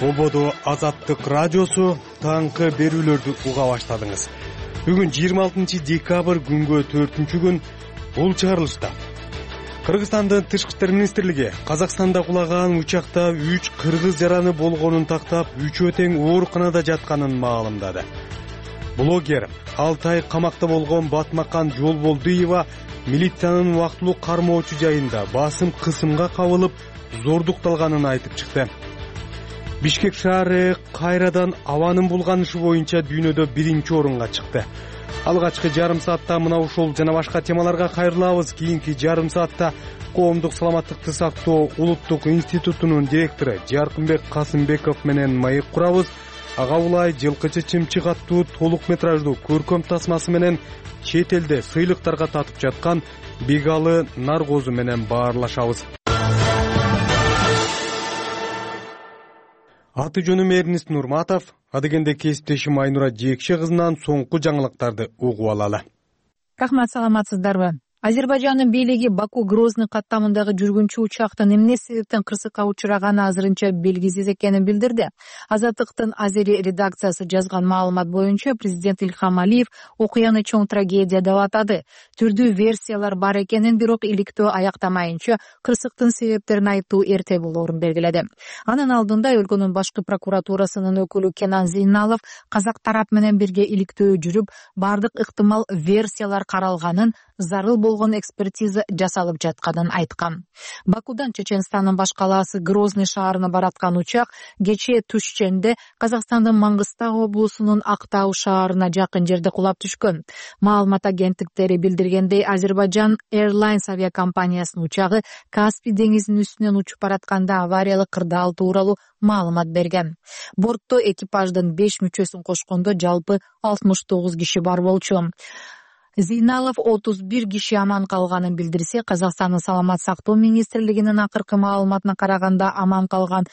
Ободо Азаттык радиосу таңкы берүүлөрдү уга баштадыңыз. Бүгүн 26 декабрь күнгө 4-күн. Бул чыгарылышта Кыргызстандын Тышкы иштер министрлиги Казакстанда кулаган учакта 3 кыргыз жараны болгонун тактап, 3 тең ооруканада жатканын маалымдады. Блогер Алтай камакта болгон Батмакан Жолболдуева милициянын убактылуу кармоочу жайында басым кысымга кабылып, зордукталганын айтып чыкты. Бишкек шаары кайрадан абанын булганышы боюнча дүйнөдө 1-орунга чыкты. Алгачкы жарым саатта мына ушул жана башка темаларга кайрылабыз. Кийинки жарым саатта коомдук саламаттыкты сактоо улуттук институтунун директору Жаркынбек Касымбеков менен маек курабыз. Ага улай жылкычы чымчык аттуу толук метраждуу көркөм тасмасы менен чет элде сыйлыктарга татып жаткан Бегалы Наркозу менен баарлашабыз. Аты жөнүм Эрнест Нурматов, адегенде кесиптешим Айнура Жекше кызынан соңку жаңылыктарды угуп алалы. Рахмат, саламатсыздарбы? Азербайжандын бийлиги Баку Грозный каттамындагы жүргүнчү учактын эмне себептен кырсыкка учураганы азырынча белгисиз экенин билдирди. Азаттыктын Азери редакциясы жазган маалымат боюнча президент Илхам Алиев окуяны чоң трагедия деп атады. Түрдүү версиялар бар экенин, бирок иликтөө аяктамайынча кырсыктын себептерин айтуу эрте болоорун белгиледи. Анын алдында өлкөнүн башкы прокуратурасынын өкүлү Кенан Зейналов казак тарап менен бирге иликтөө жүрүп, бардык ыктымал версиялар каралганын, зарыл болгон экспертиза жасалып жатканын айткан. Бакудан Чеченстандын баш калаасы Грозный шаарына бараткан учак кечээ түшчөндө Казакстандын Маңгыстау облусунун Актау шаарына жакын жерде кулап түшкөн. Маалымат агенттиктери билдиргендей, Азербайджан Airlines авиакомпаниясынын учагы Каспий деңизинин үстүнөн учуп баратканда авариялык кырдаал тууралуу маалымат берген. Бортто экипаждын 5 мүчөсүн кошкондо жалпы 69 киши бар болчу. Зейналов 31 киши аман калганын билдирсе, Казакстандын саламат сактоо министрлигинин акыркы маалыматына караганда аман калган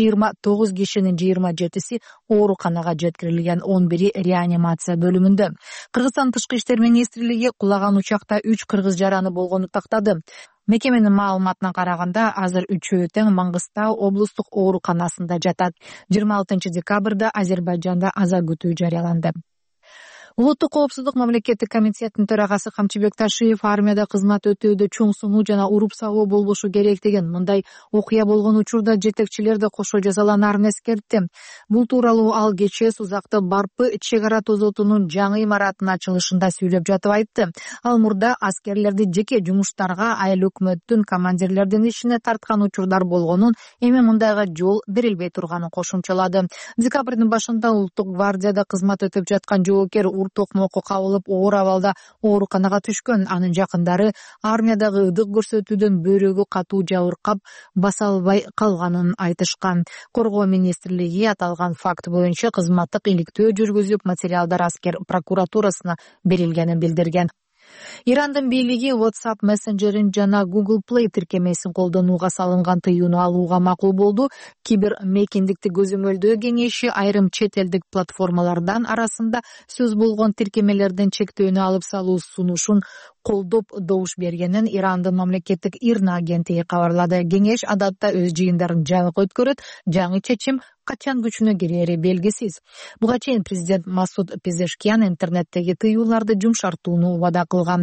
29 кишинин 27си ооруканага жеткирилген, 11-и реанимация бөлүмүндө. Кыргызстан Тышкы иштер министрлиги кулаган учакта 3 кыргыз жараны болгонун тактады. Мекеменин маалыматына караганда, азыр үчөө тең Маңгыстау облустук ооруканасында жатат. 26 декабрда Азербайжанда аза күтүү жарыяланды. Улуттук коопсуздук мамлекеттик комитетинин төрагасы Камчыбек Ташиев армияда кызмат өтөөдө чоң сунуу жана уруп-сабоо болбошу керек деген мындай окуя болгон учурда жетекчилерди кошо жазаланаарын эскертти. Бул тууралуу ал кечээ Сузакты Барпы чек ара тозотунун жаңы имаратынын ачылышында сүйлөп жатып айтты. Ал мурда аскерлерди жеке жумуштарга, айыл өкмөттүн командирлердин ишине тарткан учурдар болгонун, эми мындайга жол берилбей турганын кошумчалады. Декабрдын башында Улуттук гвардияда кызмат өтөп жаткан жоокер токмокко кабылып, оор абалда ооруканага түшкөн. Анын жакындары армиядагы ыдык көрсөтүүдөн бөйрөгү катуу жабыркап, баса албай калганын айтышкан. Коргоо министрлиги аталган факт боюнча кызматтык иликтөө жүргүзүп, материалдар аскер прокуратурасына берилгенин билдирген. Ирандын бийлиги WhatsApp мессенджерин жана Google Play тиркемесин колдонууга салынган тыюуну алууга макул болду. Кибер мейкиндикти көзөмөлдөө кеңеши айрым чет элдик платформалардан арасында сөз болгон тиркемелердин чектөөнү алып салуу сунушун колдоп добуш бергенин Ирандын мамлекеттик ИРНА агенттиги кабарлады. Кеңеш адатта өз жыйындарын жабык өткөрөт, жаңы чечим качан күчүнө кирери белгисиз. Буга чейин президент Масуд Пезешкиян интернеттеги тыюуларды жумшартууну убада кылган.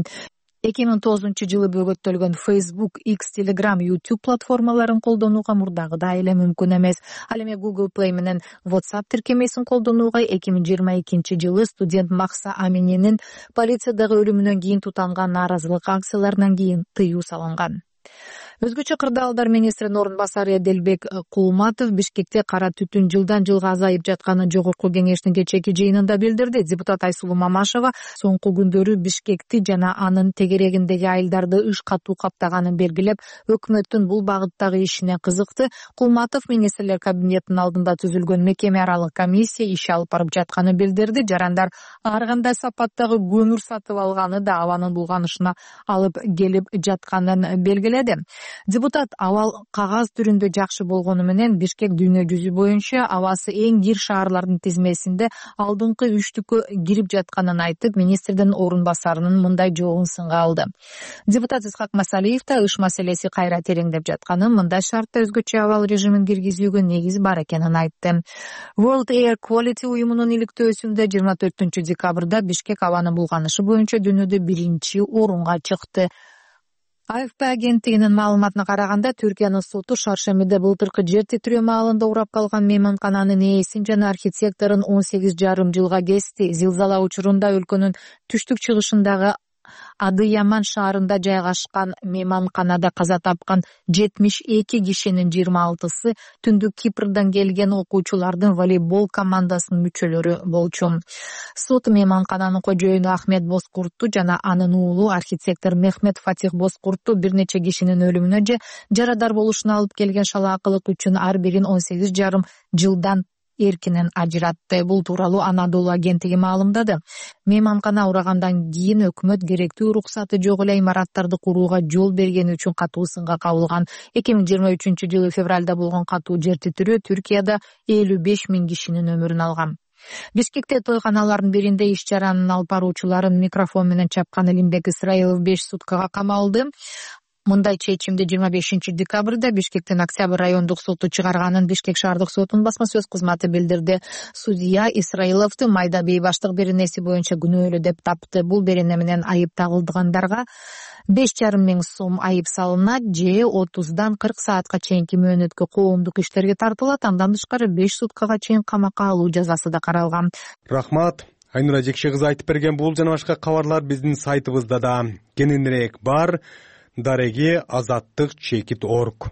2009-жылы бөгөттөлгөн Facebook, X, Telegram, YouTube платформаларын колдонууга мурдагыдай эле мүмкүн эмес. Ал эми Google Play менен WhatsApp тиркемесин колдонууга 2022-жылы студент Махса Амининин полициядагы өлүмүнөн кийин тутанган нааразылык акцияларынан кийин тыюу салынган. Өзгөчө кырдаалдар министринин орун басары Эделбек Кулматов Бишкекте кара түтүн жылдан жылга азайып жатканын жогорку кеңештин кечээки жыйынында билдирди. Депутат Айсулуу Мамашева соңку күндөрү Бишкекти жана анын тегерегиндеги айылдарды ыш катуу каптаганын белгилеп, өкмөттүн бул багыттагы ишине кызыкты. Кулматов министрлер кабинетинин алдында түзүлгөн мекеме аралык комиссия иш алып барып жатканын билдирди. Жарандар ар кандай сапаттагы көмүр сатып алганы да абанын булганышына алып келип жатканын белгиледи. Депутат абал кагаз түрүндө жакшы болгону менен Бишкек дүйнө жүзү боюнча абасы эң кир шаарлардын тизмесинде алдыңкы үчтүккө кирип жатканын айтып, министрдин орун басарынын мындай жообун сынга алды. Депутат Исхак Масалиев да ыш маселеси кайра тереңдеп жатканын, мындай шартта өзгөчө абал режимин киргизүүгө негиз бар экенин айтты. World Air Quality уюмунун иликтөөсүндө 24 декабрда Бишкек абанын булганышы боюнча дүйнөдө 1-орунга чыкты. АФП агенттигинин маалыматына караганда, Түркиянын соту Шаршемиде былтыркы жер титирөө маалында урап калган мейманкананын ээсин жана архитекторун 18,5 жылга кести. Зилзала учурунда өлкөнүн түштүк-чыгышындагы Адыяман шаарында жайгашкан мейманканада каза тапкан 72 кишинин 26-сы түндүк Кипрдан келген окуучулардын волейбол командасынын мүчөлөрү болчу. Сот мейманкананын кожоюну Ахмет Бозкуртту жана анын уулу архитектор Мехмет Фатих Бозкуртту бир нече кишинин өлүмүнө же жарадар болушуна алып келген шалаакылык үчүн ар бирин 18,5 жылдан эркинен ажыратты. Бул тууралуу Анадолу агенттиги маалымдады. Мейманкана урагандан кийин өкмөт керектүү уруксаты жок эле имараттарды курууга жол бергени үчүн катуу сынга кабылган. 2023-жылы февралда болгон катуу жер титирөө Түркияда 55 000 кишинин өмүрүн алган. Бишкекте тойканалардын биринде иш чаранын алып баруучуларын микрофон менен чапкан Илимбек Исраилов 5 суткага камалды. Мындай чечимди 25 декабрда Бишкектин Октябрь райондук соту чыгарганын Бишкек шаардык сотунун басма сөз кызматы билдирди. Судья Исраиловду майда бейбаштык беренеси боюнча күнөөлүү деп тапты. Бул берене менен айып тагылгандарга 5,5 миң сом айып салынат же 30дан 40 саатка чейинки мөөнөткө коомдук иштерге тартылат. Андан тышкары 5 суткага чейин камакка алуу жазасы да каралган. Рахмат. Айнура Жекше кызы айтып берген бул жана башка кабарлар биздин сайтыбызда да кененирээк бар. Дареги азаттык чекит.org.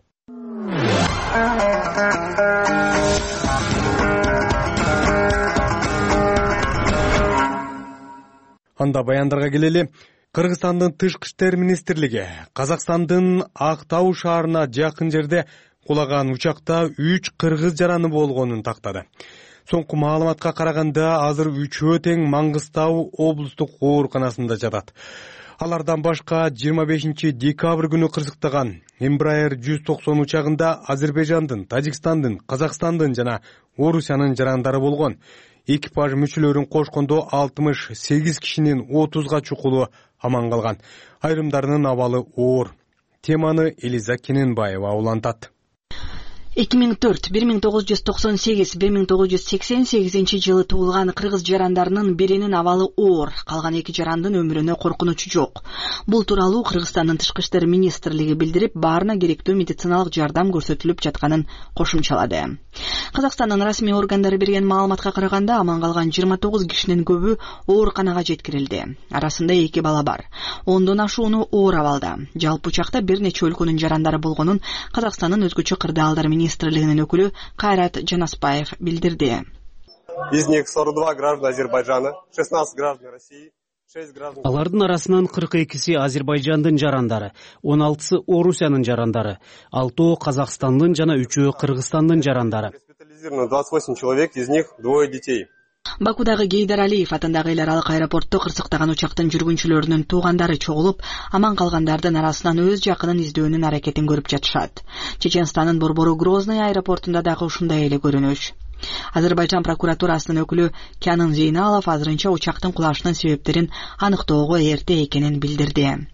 Анда баяндарга келели. Кыргызстандын тышкы иштер министрлиги Казакстандын Актау шаарына жакын жерде кулаган учакта 3 кыргыз жараны болгонун тактады. Соңку маалыматка караганда азыр 3-өө тең Маңгыстау облустук ооруканасында жатат. Алардан башка 25 декабрь күнү кырсыктаган Embraer 190 учагында Азербайжандын, Тажикстандын, Казакстандын жана Орусиянын жарандары болгон. Экипаж мүчөлөрүн кошкондо 68 кишинин 30га чукулу аман калган. Айрымдарынын абалы оор. Теманы Элиза Кененбаева улантат. 2004, 1998, 1988 жылы туулган кыргыз жарандарынын биринин абалы оор, калган 2 жарандын өмүрүнө коркунучу жок. Бул тууралуу Кыргызстандын тышкы иштер министрлиги билдирип, баарына керектүү медициналык жардам көрсөтүлүп жатканын кошумчалады. Казакстандын расмий органдары берген маалыматка караганда, аман калган 29 кишинин көбү ооруканага жеткирилди. Арасында 2 бала бар. 10дон ашууну оор абалда. Жалпы учакта бир нече өлкөнүн жарандары болгонун Казакстандын өзгөчө кырдаалдар министрлигинин өкүлү Кайрат Жанаспаев билдирди. Из них 42 граждан Азербайджана, 16 граждан России, 6 граждан... Алардын арасынан 42-си Азербайжандын жарандары, 16-сы Орусиянын жарандары, 6-өө Казакстандын жана 3-өө Кыргызстандын жарандары. Госпитализировано 28 человек, из них 2 детей. Бакудагы Гейдар Алиев атындагы эл аралык аэропортто кырсыктаган учактын жүргүнчүлөрүнүн туугандары чогулуп, аман калгандардын арасынан өз жакынын издөөнүн аракетин көрүп жатышат. Чеченстандын борбору Грозный аэропортунда дагы ушундай эле көрүнүш. Азербайжан прокуратурасынын өкүлү Кянын Зейналов азырынча учактын кулашынын себептерин аныктоого эрте экенин билдирди.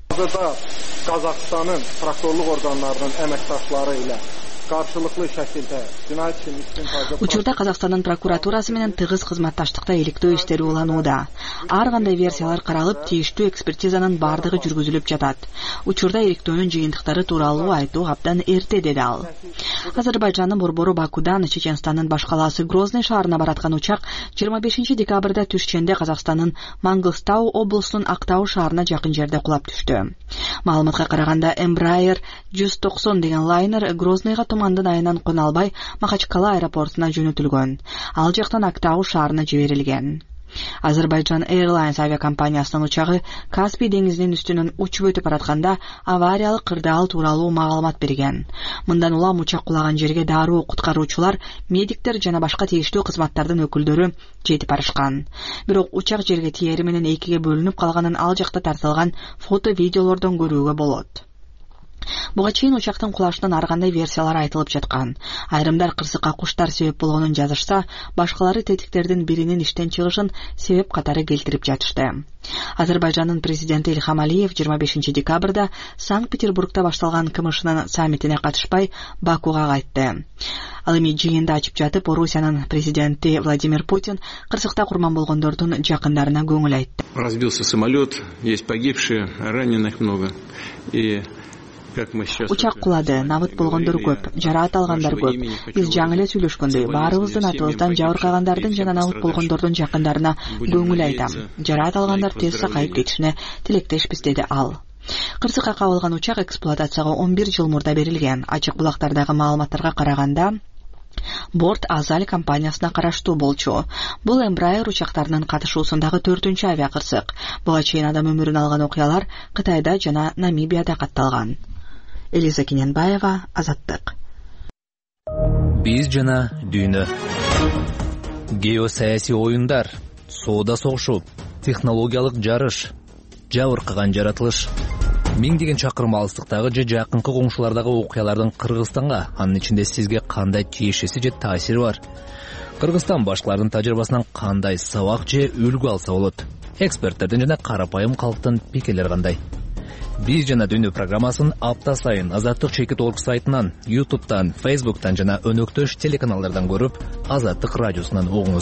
Казакстандын прокурорлук органдарынын эмекташтары эле каршылыклуу шакилде жинайт ишин истинтажы. Учурда Казакстандын прокуратурасы менен тыгыз кызматташтыкта иликтөө иштери уланууда. Ар кандай версиялар каралып, тийиштүү экспертизанын бардыгы жүргүзүлүп жатат. Учурда иликтөөнүн жыйынтыктары тууралуу айтуу абдан эрте, деди ал. Азербайжандын борбору Бакудан Чеченстандын баш калаасы Грозный шаарына бараткан учак 25 декабрда түшчөндө Казакстандын Маңгыстау облусунун Актау шаарына жакын жерде кулап түштү. Маалыматка караганда Embraer 190 деген лайнер Грозныйга тумандын айынан кона албай Махачкала аэропортуна жөнөтүлгөн. Ал жактан Актау шаарына жиберилген. Азербайджан Airlines авиакомпаниясынын учагы Каспий деңизинин үстүнөн учуп өтүп баратканда авариялык кырдаал тууралуу маалымат берген. Мындан улам учак кулаган жерге дароо куткаруучулар, медиктер жана башка тийиштүү кызматтардын өкүлдөрү жетип барышкан. Бирок учак жерге тиери менен экиге бөлүнүп калганын ал жакта тартылган фото-видеолордон көрүүгө болот. Буга чейин учактын кулашынан ар кандай версиялар айтылып жаткан. Айрымдар кырсыкка куштар себеп болгонун жазышса, башкалары тетиктердин биринин иштен чыгышын себеп катары келтирип жатышты. Азербайжандын президенти Ильхам Алиев 25 декабрда Санкт-Петербургда башталган КМШнын саммитине катышпай Бакуга кайтты. Ал эми жыйында ачып жатып, Орусиянын президенти Владимир Путин кырсыкта курман болгондордун жакындарына көңүл айтты. Разбился самолет, есть погибшие, раненых много. И Учак кулады, набыт болгондор көп, жараат алгандар көп. Биз жаңы эле сүйлөшкөндөй, баарыбыздын атыбыздан жабыркагандардын жана набыт болгондордун жакындарына көңүл айтам. Жараат алгандар тез сакайып кетишине тилектешпиз, деди ал. Кырсыкка кабылган учак эксплуатацияга 11 жыл мурда берилген. Ачык булактардагы маалыматтарга караганда, борт Азаль компаниясына караштуу болчу. Бул Embraer учактарынын катышуусундагы 4-чү авиакырсык. Буга чейин адам өмүрүн алган окуялар Кытайда жана Намибияда катталган. Элиза Кененбаева, Азаттык. Биз жана дүйнө. Геосаясий оюндар, соода согушу, технологиялык жарыш, жабыркаган жаратылыш. Миңдеген чакырым алыстыктагы же жакынкы коңшулардагы окуялардын Кыргызстанга, анын ичинде сизге кандай тиешеси же таасири бар? Кыргызстан башкалардын тажрыйбасынан кандай сабак же үлгү алса болот? Эксперттердин жана карапайым калктын пикирлери кандай? Биз жана дүйнө программасын апта сайын Азаттык Чекит.org сайтынан, YouTube'дан, Facebook'тан жана өнөктөш телеканалдардан көрүп, Азаттык радиосунан угуңуз.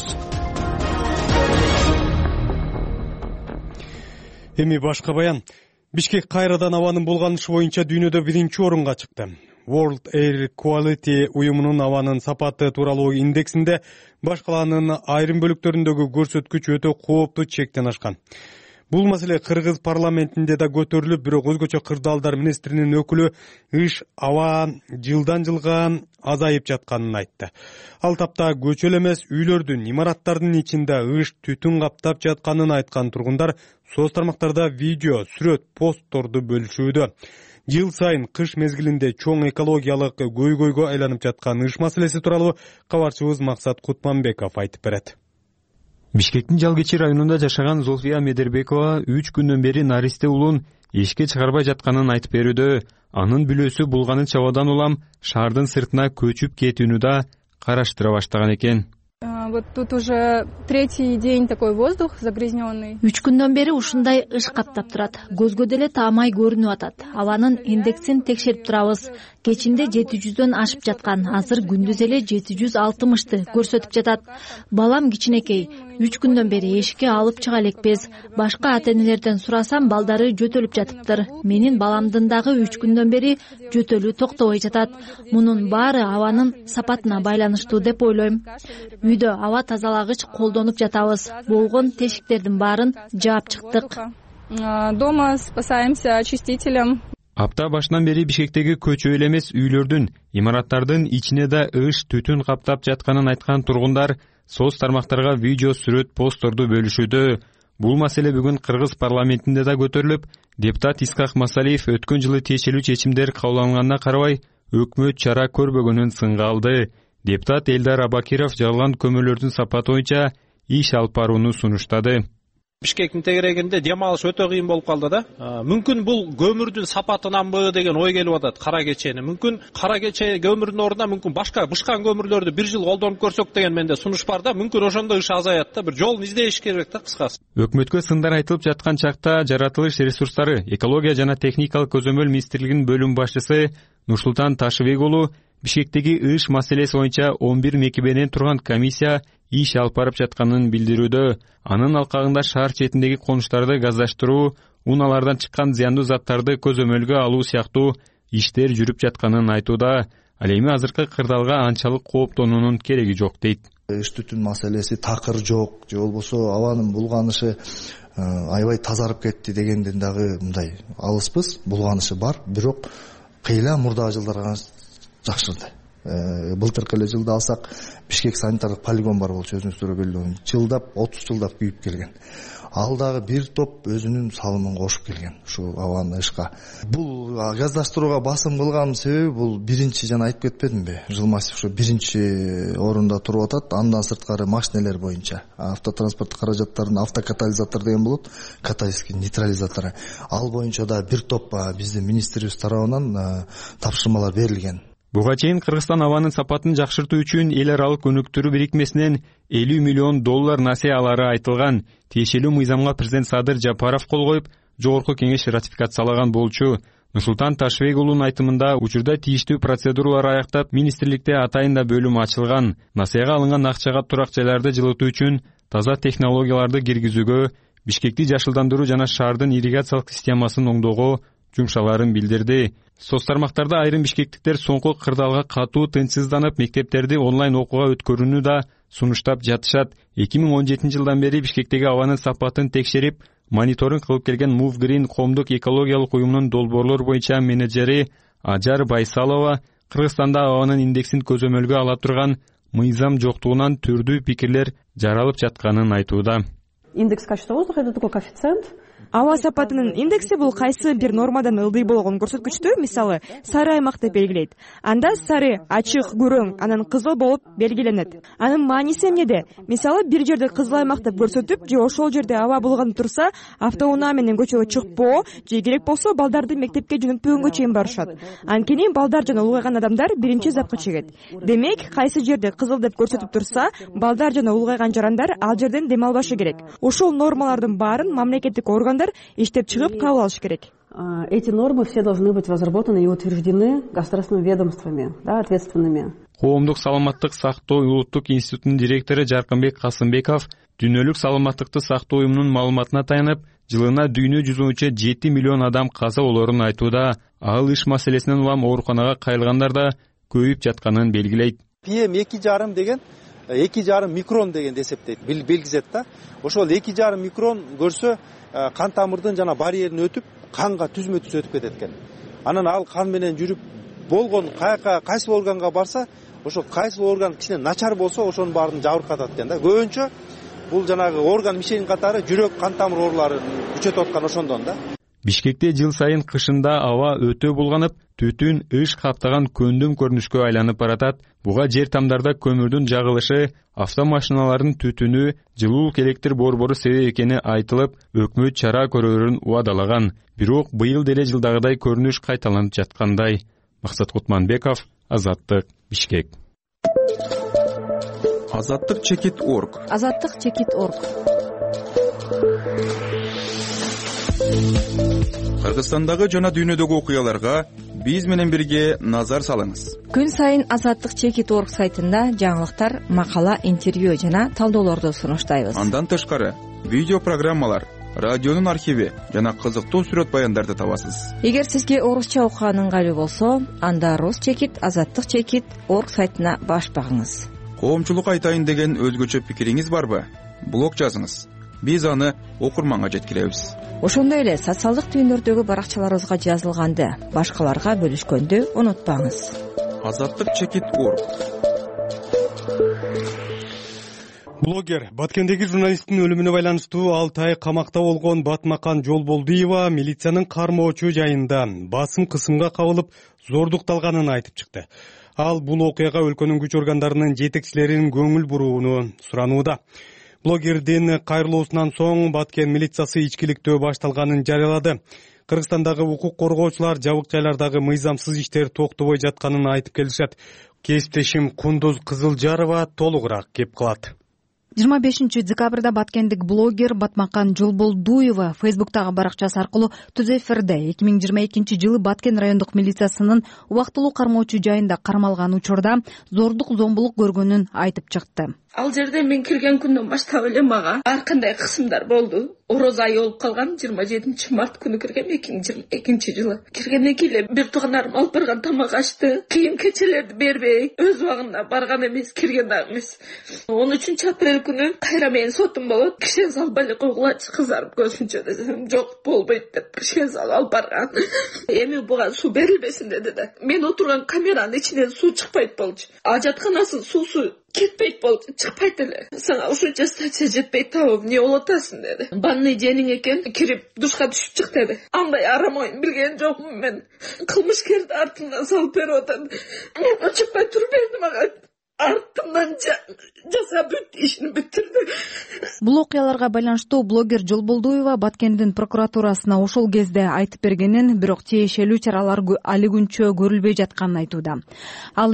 Эми башка баян. Бишкек кайрадан абанын булганышы боюнча дүйнөдө 1-орунга чыкты. World Air Quality уюмунун абанын сапаты тууралуу индексинде баш калаанын айрым бөлүктөрүндөгү көрсөткүч өтө кооптуу чектен ашкан. Бул маселе Кыргыз парламентинде да көтөрүлүп, бирок өзгөчө кырдаалдар министринин өкүлү ыш аба жылдан жылга азайып жатканын айтты. Ал тапта көчөл эмес үйлөрдүн, имараттардын ичинде ыш түтүн каптап жатканын айткан тургундар соц тармактарда видео, сүрөт, постторду бөлүшүүдө. Жыл сайын кыш мезгилинде чоң экологиялык көйгөйгө айланып жаткан ыш маселеси тууралуу кабарчыбыз Максат Кутманбеков айтып берет. Бишкектин Жалгечи районунда жашаган Зулфия Медербекова 3 күндөн бери наристе улун эшикке чыгарбай жатканын айтып берүүдө. Анын бүлөсү булганыча абадан улам шаардын сыртына көчүп кетүүнү да караштыра баштаган экен. Вот тут уже 3-й день такой воздух загрязненный. 3 күндөн бери ушундай ыш каптап турат. Көзгө деле таамай көрүнүп атат. Абанын индексин текшерип турабыз. Кечинде 700дөн ашып жаткан, азыр күндүз эле 760ты көрсөтүп жатат. Балам кичинекей, 3 күндөн бери эшикке алып чыга элекпиз. Башка ата-энелерден сурасам, балдары жөтөлүп жатыптыр. Менин баламдын дагы 3 күндөн бери жөтөлү токтобой жатат. Мунун баары абанын сапатына байланыштуу деп ойлойм. Үйдө аба тазалагыч колдонуп жатабыз. Болгон тешиктердин баарын жаап чыктык. Дома спасаемся очистителем. Апта башынан бери Бишкектеги көчө эле эмес үйлөрдүн, имараттардын ичине да ыш түтүн каптап жатканын айткан тургундар соц тармактарга видео, сүрөт, постторду бөлүшүүдө. Бул маселе бүгүн Кыргыз парламентинде да көтөрүлүп, депутат Искак Масалиев өткөн жылы тиешелүү чечимдер кабылданганына карабай өкмөт чара көрбөгөнүн сынга алды. Депутат Элдар Абакиров жарылган көмүрлөрдүн сапаты боюнча иш алып барууну сунуштады. Бишкектин тегерегинде дем алыш өтө кыйын болуп калды да. Мүмкүн бул көмүрдүн сапатынанбы деген ой келип атат кара кечени. Мүмкүн кара кече көмүрдүн ордуна мүмкүн башка бышкан көмүрлөрдү 1 жыл колдонуп көрсөк деген менде сунуш бар да. Мүмкүн ошондо иш азаят да. Бир жолун издеш керек да кыскасы. Өкмөткө сындар айтылып жаткан чакта жаратылыш ресурстары, экология жана техникалык көзөмөл министрлигинин бөлүм башчысы Нурсултан Ташыбек уулу Бишкектеги ыш маселеси боюнча 11 мекеменен турган комиссия иш алып барып жатканын билдирүүдө. Анын алкагында шаар четиндеги конуштарды газдаштыруу, унаалардан чыккан зыяндуу заттарды көзөмөлгө алуу сыяктуу иштер жүрүп жатканын айтууда. Ал эми азыркы кырдаалга анчалык кооптонуунун кереги жок дейт. Ыш түтүн маселеси такыр жок, же болбосо абанын булганышы аябай тазарып кетти дегенден дагы мындай алыспыз. Булганышы бар, бирок кыйла мурдагы жылдарга жакшырды. былтыркы эле жылда алсак Бишкек санитардык полигон бар болчу, өзүңүздөр белгилүү, жылдап 30 жылдап күйүп келген. Ал дагы бир топ өзүнүн салымын кошуп келген ушу абаны ышка. Бул газдаштырууга басым кылган себеби бул биринчи, жана айтып кетпедимби, Жылмасов ушу биринчи орунда туруп атат. Андан сырткары машинелер боюнча автотранспорттук каражаттардын автокатализатор деген болот, каталитический нейтрализатору. Ал боюнча да бир топ биздин министрибиз тарабынан тапшырмалар берилген. Буга чейин Кыргызстан абанын сапатын жакшыртуу үчүн эл аралык өнүктүрүү бирикмесинен $50 миллион насыя алары айтылган. Тиешелүү мыйзамга президент Садыр Жапаров кол коюп, жогорку кеңеш ратификациялаган болчу. Нурсултан Ташыбек уулунун айтымында, учурда тийиштүү процедуралар аяктап, министрликте атайында бөлүм ачылган. Насыяга алынган акчага турак жайларды жылытуу үчүн таза технологияларды киргизүүгө, Бишкекти жашылдандыруу жана шаардын ирригациялык системасын оңдоого жумшаларын билдирди. Соц тармактарда айрым бишкектиктер соңку кырдаалга катуу тынчсызданып, мектептерди онлайн окууга өткөрүүнү да сунуштап жатышат. 2017 жылдан бери Бишкектеги абанын сапатын текшерип, мониторинг кылып келген Move Green коомдук экологиялык уюмунун долбоорлор боюнча менеджери Ажар Байсалова Кыргызстанда абанын индексин көзөмөлгө ала турган мыйзам жоктугунан түрдүү пикирлер жаралып жатканын айтууда. Индекс качества воздуха — это такой коэффициент. Аба сапатынын индекси бул кайсы бир нормадан ылдый болгон көрсөткүчтү, мисалы, сары аймак деп белгилейт. Анда сары, ачык, күрөң, анан кызыл болуп белгиленет. Анын мааниси эмнеде? Мисалы, бир жерде кызыл аймак деп көрсөтүп, же ошол жерде аба булганып турса, автоунаа менен көчөгө чыкпоо, же керек болсо балдарды мектепке жөнөтпөгөнгө чейин барышат. Анткени балдар жана улгайган адамдар биринчи запка чегет. Демек, кайсы жерде кызыл деп көрсөтүп турса, балдар жана улгайган жарандар ал жерден дем албашы керек. Ошол нормалардын баарын мамлекеттик органдар иштеп чыгып кабыл алыш керек. Эти нормы все должны быть разработаны и утверждены государственными ведомствами, ответственными. Коомдук саламаттык сактоо улуттук институтунун директору Жаркынбек Касымбеков дүйнөлүк саламаттыкты сактоо уюмунун маалыматына таянып, жылына дүйнө жүзүнчө 7 миллион адам каза болорун айтууда. Ал иш маселесинен улам ооруканага кайрылгандар да көбөйүп жатканын белгилейт. PM2,5 деген 2,5 микрон дегенди эсептейт, белгизет да. Ошол 2,5 микрон көрсө кан тамырдын жана барьерин өтүп, канга түзмө-түз өтүп кетет экен. Анан ал кан менен жүрүп болгон кайсы органга барса, ошол кайсы орган кичине начар болсо, ошонун баарын жабыркатат экен да. Көбүнчө бул жанагы орган мишенин катары жүрөк, кан тамыр ооруларын күчөтүп аткан ошондон да. Бишкекте жыл сайын кышында аба өтө булганып, түтүн ыш каптаган көндүм көрүнүшкө айланып баратат. Буга жер тамдарда көмүрдүн жагылышы, автомашиналардын түтүнү, жылуулук электр борбору себеп экени айтылып, өкмөт чара көрөрүн убадалаган. Бирок быйыл деле жылдагыдай көрүнүш кайталанып жаткандай. Максат Кутманбеков, Азаттык, Бишкек. Азаттык.org. Азаттык.org. Кыргызстандагы жана дүйнөдөгү окуяларга биз менен бирге назар салыңыз. Күн сайын Азаттык.org сайтында жаңылыктар, макала, интервью жана талдоолорду сунуштайбыз. Андан тышкары видео программалар, радионун архиви жана кызыктуу сүрөт баяндарды табасыз. Эгер сизге орусча окуган ыңгайлуу болсо, анда rus.azаттык.org сайтына баш багыңыз. Коомчулук айтайын деген өзгөчө пикириңиз барбы? Блог жазыңыз. Биз аны окурманга жеткиребиз. Ошондой эле социалдык түйүндөрдөгү баракчаларыбызга жазылганды башкаларга бөлүшкөндү унутпаңыз. Азаттык.org. Блогер, Баткендеги журналисттин өлүмүнө байланыштуу 6 ай камакта болгон Батмакан Жолболдуева милициянын кармоочу жайында басым кысымга кабылып, зордукталганын айтып чыкты. Ал бул окуяга өлкөнүн күч органдарынын жетекчилеринин көңүл бурууну суранууда. Блогердин кайрылуусунан соң Баткен милициясы ичкиликтөө башталганын жарыялады. Кыргызстандагы укук коргоочулар жабык жайлардагы мыйзамсыз иштер токтобой жатканын айтып келишет. Кесиптешим Кундуз Кызылжарова толугураак кеп калат. 25 декабрда баткендик блогер Батмакан Жолболдуева Фейсбуктагы баракчасы аркылуу түз эфирде 2022 жылы Баткен райондук милициясынын убактылуу кармоочу жайында кармалган учурда зордук зомбулук көргөнүн айтып чыкты. Ал жерде мен кирген күндөн баштап эле мага ар кандай кысымдар болду. ороз айы болуп калган 27 март күнү киргем 2022 жылы. Киргенден кийин бир туугандарым алып барган тамак ашты. Кийин кечелерди бербей, өз убагында барган эмес, кирген дагы эмес. 13 апрель күнү кайра менин сотум болот. Кишен салып бале койгулачы, кызарып көзүнчө десем, жок болбойт деп кишен салып алып барган. Эми буга суу берилбесин деди да. Мен отурган камеранын ичинен суу чыкпайт болчу. Ажатканасынын суусу кетпейт болчу, чыкпайт эле. Сага ушунча статья жетпейт табып, эмне болуп атасың деди. Банный жениң экен, кирип душка түшүп чык деди. Андай арам оюн билген жокмун мен. Кылмышкерди артымдан салып берип атат. Мен чыкпай туруп бердим ага. Артымдан жасап бүт ишин бүтүрдү. Бул окуяларга байланыштуу блогер Жолболдуева Баткендин прокуратурасына ошол кезде айтып бергенин, бирок тиешелүү чаралар али күнчө көрүлбөй жатканын айтууда. Ал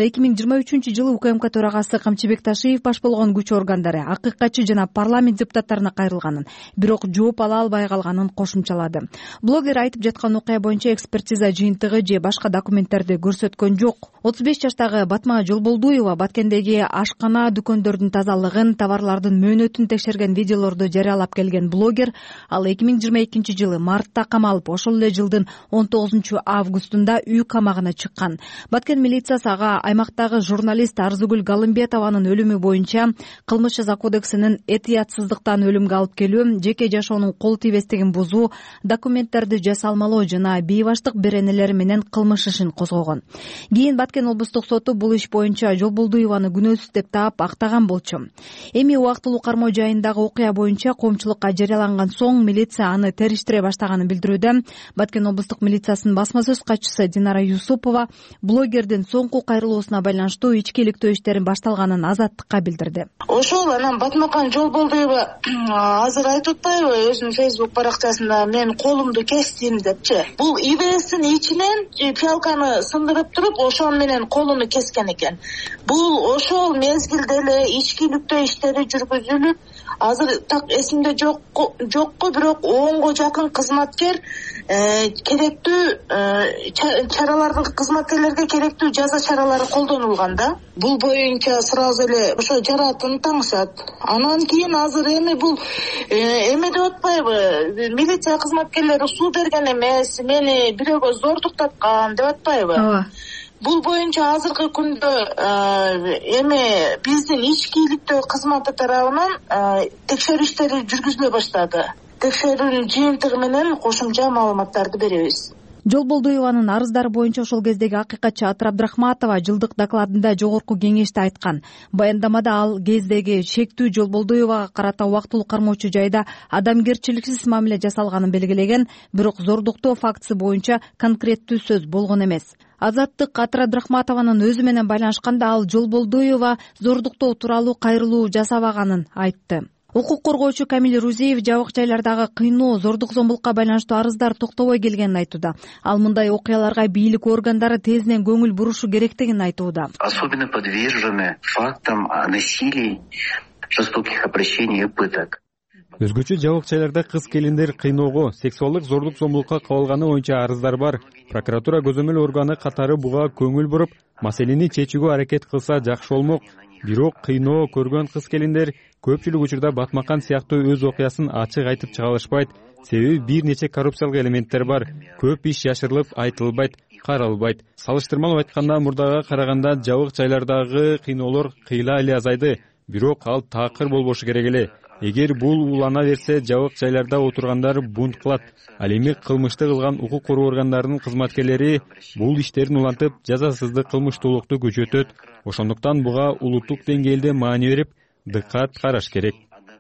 2023 УКМК төрагасы Камчыбек Ташиев баш болгон күч органдары акыйкатчы жана парламент депутаттарына кайрылганын, бирок жооп ала албай калганын кошумчалады. Блогер айтып жаткан окуя боюнча экспертиза жыйынтыгы же башка документтерди көрсөткөн жок. 35 жаштагы Батма Жолболдуева Баткендеги ашкана дүкөндөрдүн тазалыгын, товарлардын мөөнөтүн текшерген видеолорду жарыялап келген блогер. Ал 2022 жылы мартта камалып, ошол эле жылдын 19 августунда үй камагына чыккан. Баткен милициясы ага аймактагы журналист Арзугүл Галымбетованын өлүмү боюнча кылмыш жаза кодексинин этиятсыздыктан өлүмгө алып келүү, жеке жашоонун кол тийбестигин бузуу, документтерди жасалмалоо жана бейбаштык беренелери менен кылмыш ишин козгогон. Кийин Баткен облустук соту бул иш боюнча Жолболдуеваны күнөөсүз деп таап актаган болчу. Эми убактылуу кармоо жайындагы окуя боюнча коомчулукка жарыяланган соң милиция аны териштире баштаганын билдирүүдө. Баткен облустук милициясынын басма сөз катчысы Динара Юсупова блогердин соңку кайрылуусуна байланыштуу ички иликтөө иштерин башталганын Азаттыкка билдирди. Ошол анан Батмакан Жолболдуева азыр айтып атпайбы өзүнүн Facebook баракчасында мен колумду кестим депчи. Бул ИВСтин ичинен фиалканы сындырып туруп, ошон менен колуну кескен экен. Бул ошол мезгилде эле ички иликтөө иштери жүргүзүлүп, азыр так эсимде жокко, бирок 10го жакын кызматкер керектүү чараларды, кызматкерлерге керектүү жаза чаралары колдонулган да. Бул боюнча сразу эле ошо жаратын таңышат. Анан кийин азыр эми бул эме деп атпайбы, милиция кызматкерлери суу берген эмес, мени бирөөгө зордуктаткан деп атпайбы? Бул боюнча азыркы күндө эми биздин ички иликтөө кызматы тарабынан текшерүү иштери жүргүзүлө баштады. Текшерүүнүн жыйынтыгы менен кошумча маалыматтарды беребиз. Жолболдуеванын арыздары боюнча ошол кездеги акыйкатчы Атыр Абдрахматова жылдык докладында жогорку кеңеште айткан. Баяндамада ал кездеги шектүү Жолболдуевага карата убактылуу кармоочу жайда адамгерчиликсиз мамиле жасалганын белгилеген, бирок зордуктоо фактысы боюнча конкреттүү сөз болгон эмес. Азаттык Атыр Абдрахматованын өзү менен байланышканда ал Жолболдуева зордуктоо тууралуу кайрылуу жасабаганын айтты. Укук коргоочу Камил Рузиев жабык жайлардагы кыйноо, зордук зомбулукка байланыштуу арыздар токтобой келгенин айтууда. Ал мындай окуяларга бийлик органдары тезинен көңүл бурушу керектигин айтууда. Особенно подвержены фактам насилий, жестоких обращений и пыток. Өзгөчө жабык жайларда кыз келиндер кыйноого, сексуалдык зордук зомбулукка кабылганы боюнча арыздар бар. Прокуратура көзөмөл органы катары буга көңүл буруп, маселени чечүүгө аракет кылса жакшы болмок. Бирок кыйноо көргөн кыз келиндер көпчүлүк учурда Батмакан сыяктуу өз окуясын ачык айтып чыга алышпайт. Себеби бир нече коррупциялык элементтер бар. Көп иш жашырылып, айтылбайт, каралбайт. Салыштырмалуу айтканда, мурдага караганда жабык жайлардагы кыйноолор кыйла эле азайды. Бирок ал такыр болбошу керек эле. Эгер бул улана берсе, жабык жайларда отургандар бунт кылат. Ал эми кылмышты кылган укук коргоо органдарынын кызматкерлери бул иштерин улантып, жазасыздык кылмыштуулукту күчөтөт. Ошондуктан буга улуттук деңгээлде маани берип, дыккат караш керек.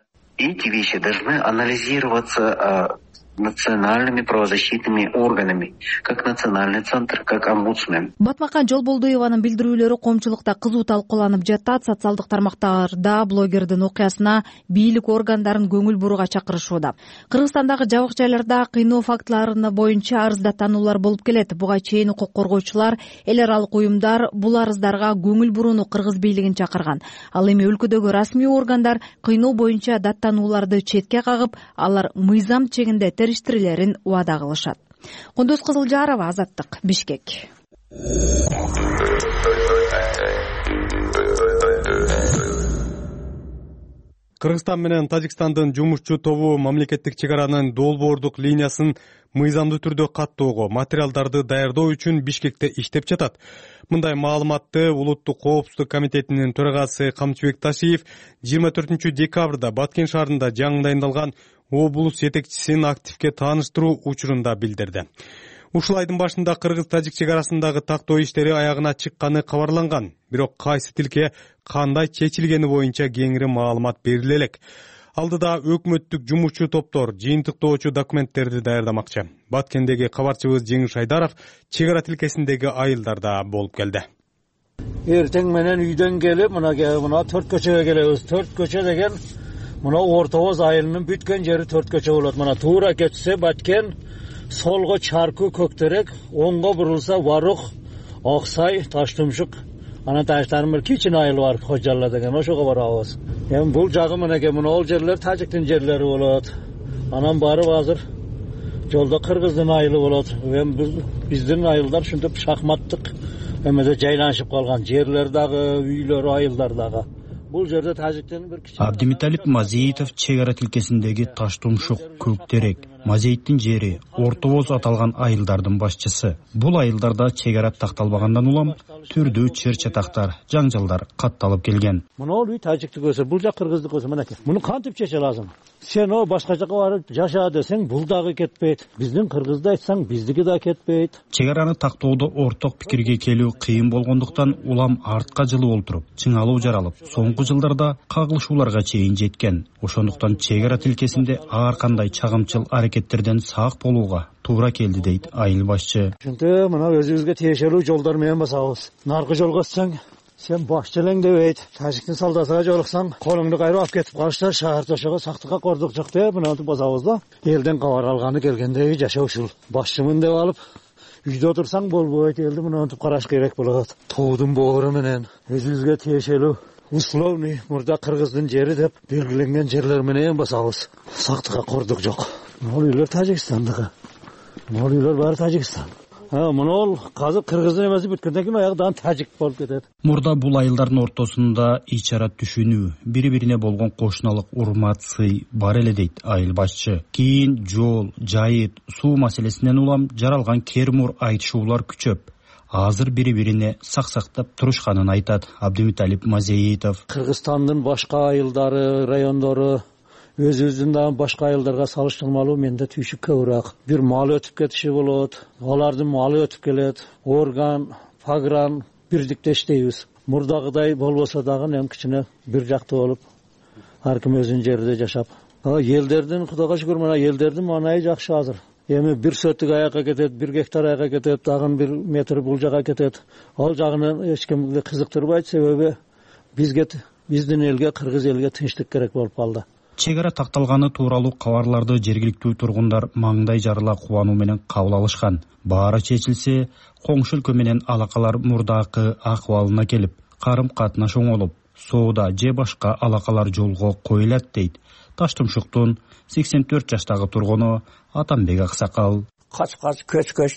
Эти вещи должны анализироваться национальными правозащитными органами, как национальный центр, как омбудсмен. Батмакан Жолболдуеванын билдирүүлөрү коомчулукта кызуу талкууланып жатат. Социалдык тармактарда блогердин окуясына бийлик органдарын көңүл бурууга чакырышууда. Кыргызстандагы жабык жайларда кыйноо фактыларына боюнча арыздатанулар болуп келет. Буга чейин укук коргоочулар, эл аралык уюмдар бул арыздарга көңүл бурууну кыргыз бийлигин чакырган. Ал эми өлкөдөгү расмий органдар кыйноо боюнча даттанууларды четке кагып, алар мыйзам чегинде териштирилерин убада кылышат. Кундуз Кызылжарова, Азаттык, Бишкек. Кыргызстан менен Тажикстандын жумушчу тобу мамлекеттик чек аранын долбоордук линиясын мыйзамдуу түрдө каттоого, материалдарды даярдоо үчүн Бишкекте иштеп жатат. Мындай маалыматты Улуттук коопсуздук комитетинин төрагасы Камчыбек Ташиев 24 декабрда Баткен шаарында жаңы дайындалган облус жетекчисин активге тааныштыруу учурунда билдирди. Ушул айдын башында кыргыз-тажик чек арасындагы тактоо иштери аягына чыкканы кабарланган. Бирок кайсы тилке кандай чечилгени боюнча кеңири маалымат бериле элек. Алдыда өкмөттүк жумушчу топтор жыйынтыктоочу документтерди даярдамакчы. Баткендеги кабарчыбыз Жеңиш Айдаров чек ара тилкесиндеги айылдарда болуп келди. Эртең менен үйдөн келип, мына 4 көчөгө келебиз. 4 көчө деген мына Ортобоз айылынын бүткөн жери 4 көчө болот. Мына туура кетсе Баткен, солго Чарку Көктерек, оңго бурулса Варух, Аксай, Таштумшук. Ana taşlarım bir kiçin ayılı var Hocalar деген, ошого барабыз. Эми бул жагы менеке мына ол жерлер Тажиктин жерлери болот. Анан барып азыр жолдо Кыргыздын айылы болот. Эми биздин айылдар ушинтип шахматтык эмеде жайланышып калган жерлер дагы, үйлөр, айылдар дагы. Бул жерде Тажиктин bir kiçin Абдимиталип Мазеитов чек ара тилкесиндеги Таштумшук, Көктерек, Мазеиттин жери, Ортобоз аталган айылдардын башчысы. Бул айылдарда чек ара такталбагандан улам түрдүү чыр-чатактар, жаңжалдар катталып келген. Мына үй Тажиктик өсө, бул жак Кыргыздык өсө, мынакей. Муну кантип чече лазым? Сен о башка жака барып жаша десең, бул дагы кетпейт. Биздин Кыргызды айтсаң, биздики да кетпейт. Чек араны тактоодо орток пикирге келүү кыйын болгондуктан улам артка жылып олтуруп, чыңалуу жаралып, соңку жылдарда кагылышууларга чейин жеткен. Ошондуктан чек ара тилкесинде ар кандай чагымчыл аракеттерден сак болууга туура келди дейт айыл башчы. Ошонто мына өзүбүзгө тиешелүү жолдор менен басабыз. Наркы жолго өтсөң, сен башчылың дебейт. Тажиктин солдатыга жолуксаң, колуңду кайрып алып кетип калыштар, шаар тошого сактыкка кордук жок деп мынтип басабыз да. Элден кабар алганы келгендей жашоо ушул. Башчымын деп алып үйдө отурсаң болбойт, элди мынтип караш керек болот. Тоодун боору менен өзүбүзгө тиешелүү условный мурда Кыргыздын жери деп белгиленген жерлер менен басабыз. Сактыкка кордук жок. Могул үйлөр Тажикстандыкы. Могул үйлөр баары Тажикстан. Мына ол казыр Кыргыздын эмеси бүткөндөн кийин аягы Тажик болуп кетет. Мурда бул айылдардын ортосунда ичара түшүнүү, бири-бирине болгон кошуналык урмат, сый бар эле дейт айыл башчы. Кийин жол, жайыт, суу маселесинен улам жаралган кермур айтышуулар күчөп, азыр бири-бирине сак-сактап турушканын айтат Абдимиталип Мазеитов. Кыргызстандын башка айылдары, райондору өзүбүздүн да башка айылдарга салыштырмалуу менде түйшүк көбүрөөк. Бир мал өтүп кетиши болот, алардын малы өтүп келет. Орган, Пагран бирдикте иштейбиз. Мурдагыдай болбосо дагы эми кичине бир жакты болуп, ар ким өзүнүн жеринде жашап. Элдердин Кудайга шүгүр мына элдердин маанайы жакшы азыр. Эми бир сөттүк аякка кетет, 1 гектар аякка кетет, дагы 1 метр бул жага кетет. Ал жагынан эч кимди кызыктырбайт, себеби биздин элге, кыргыз элге тынчтык керек болуп калды. Чек ара такталганы тууралуу кабарларды жергиликтүү тургундар маңдай жарыла кубануу менен кабыл алышкан. Баары чечилсе, коңшу өлкө менен алакалар мурдакы акыбалына келип, карым-катнаш оңолуп, соода же башка алакалар жолго коюлат дейт Таштумшуктун 84 жаштагы тургуну Атамбек Аксакал. Kaç köç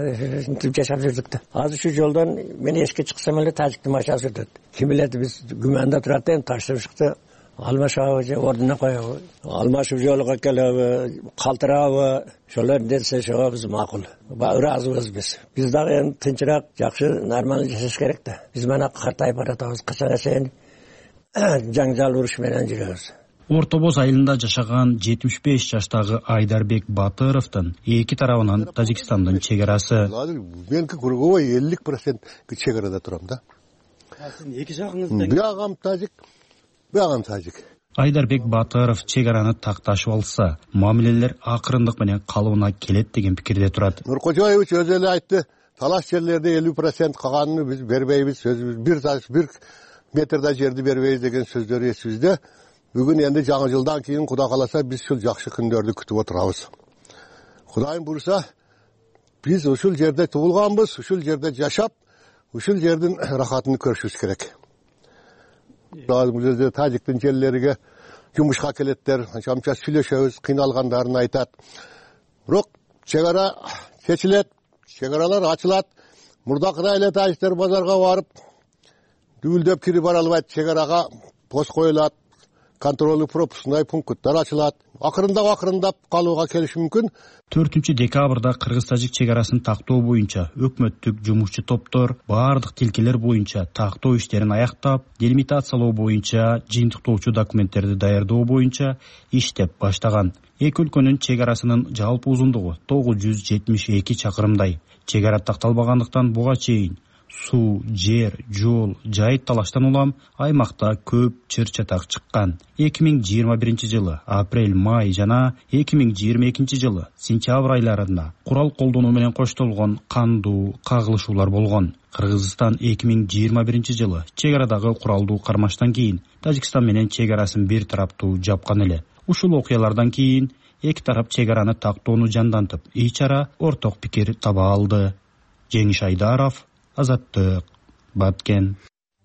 de yaşap sürdük de. Az şu yoldan beni eski çıksam öyle Tacik'tim aşağı sürdük. Kim bileti biz gümende turattayım taştım çıktı. Almaş avcı orduna koyuyor. Almaş yolu geliyor, kaltırağı, şöyle derse şöyle biz makul. Razıyız biz. Biz daha en tınçırak, yakşı, normal yaşayış gerek de. Biz bana kartayıp aratıyoruz. Kısa yaşayın, janjal uruşmayan жүрөбүз. Ортобоз айылында жашаган 75 жаштагы Айдарбек Батыровдун эки тарабынан Тажикстандын чек арасы. Менки круговой 50% чек арада турам да. Эки жагыңызда биягам Тажик, биягам Тажик. Айдарбек Батыров чек араны такташып алса, мамилелер акырындык менен калыбына келет деген пикирде турат. Нуркожоевич өзү эле айтты, талаш жерлерде 50% калганын биз бербейбиз, сөзүбүз 1 метрда жерди бербейбиз деген сөздөрү эсибизде. Бүгүн энди жаңы жылдан кийин Кудай кааласа биз ушул жакшы күндөрдү күтүп отурабыз. Кудайым буйруса, биз ушул жерде туулганбыз, ушул жерде жашап, ушул жердин рахатын көрүшүбүз керек. Бул жерде Тажиктин жерлериге жумушка келеттер, анча сүйлөшөбүз, кыйналгандарын айтат. Бирок чек ара чечилет, чек аралар ачылат. Мурдакыдай эле тажиктер базарга барып, дүүлдөп кирип бара албайт, чек арага пост коюлат. контрольный пропускной пункттар ачылат, акырындап калууга келиши мүмкүн. 4 декабрда кыргыз-тажик чек арасын тактоо боюнча өкмөттүк жумушчу топтор баардык тилкелер боюнча тактоо иштерин аяктап, делимитациялоо боюнча жыйынтыктоочу документтерди даярдоо боюнча иштеп баштаган. Эки өлкөнүн чек арасынын жалпы узундугу 972 чакырымдай. Чек ара такталбагандыктан буга чейин суу, жер, жол, жай талаштан улам аймакта көп чыр-чатак чыккан. 2021 жылы апрель, май жана 2022 жылы сентябрь айларында курал колдонуу менен коштолгон кандуу кагылышуулар болгон. Кыргызстан 2021 жылы чек арадагы куралдуу кармаштан кийин Тажикстан менен чек арасын бир тараптуу жапкан эле. Ушул окуялардан кийин эки тарап чек араны тактоону жандантып, ич ара орток пикир таба алды. Жеңиш Айдаров, Азаттык, Баткен.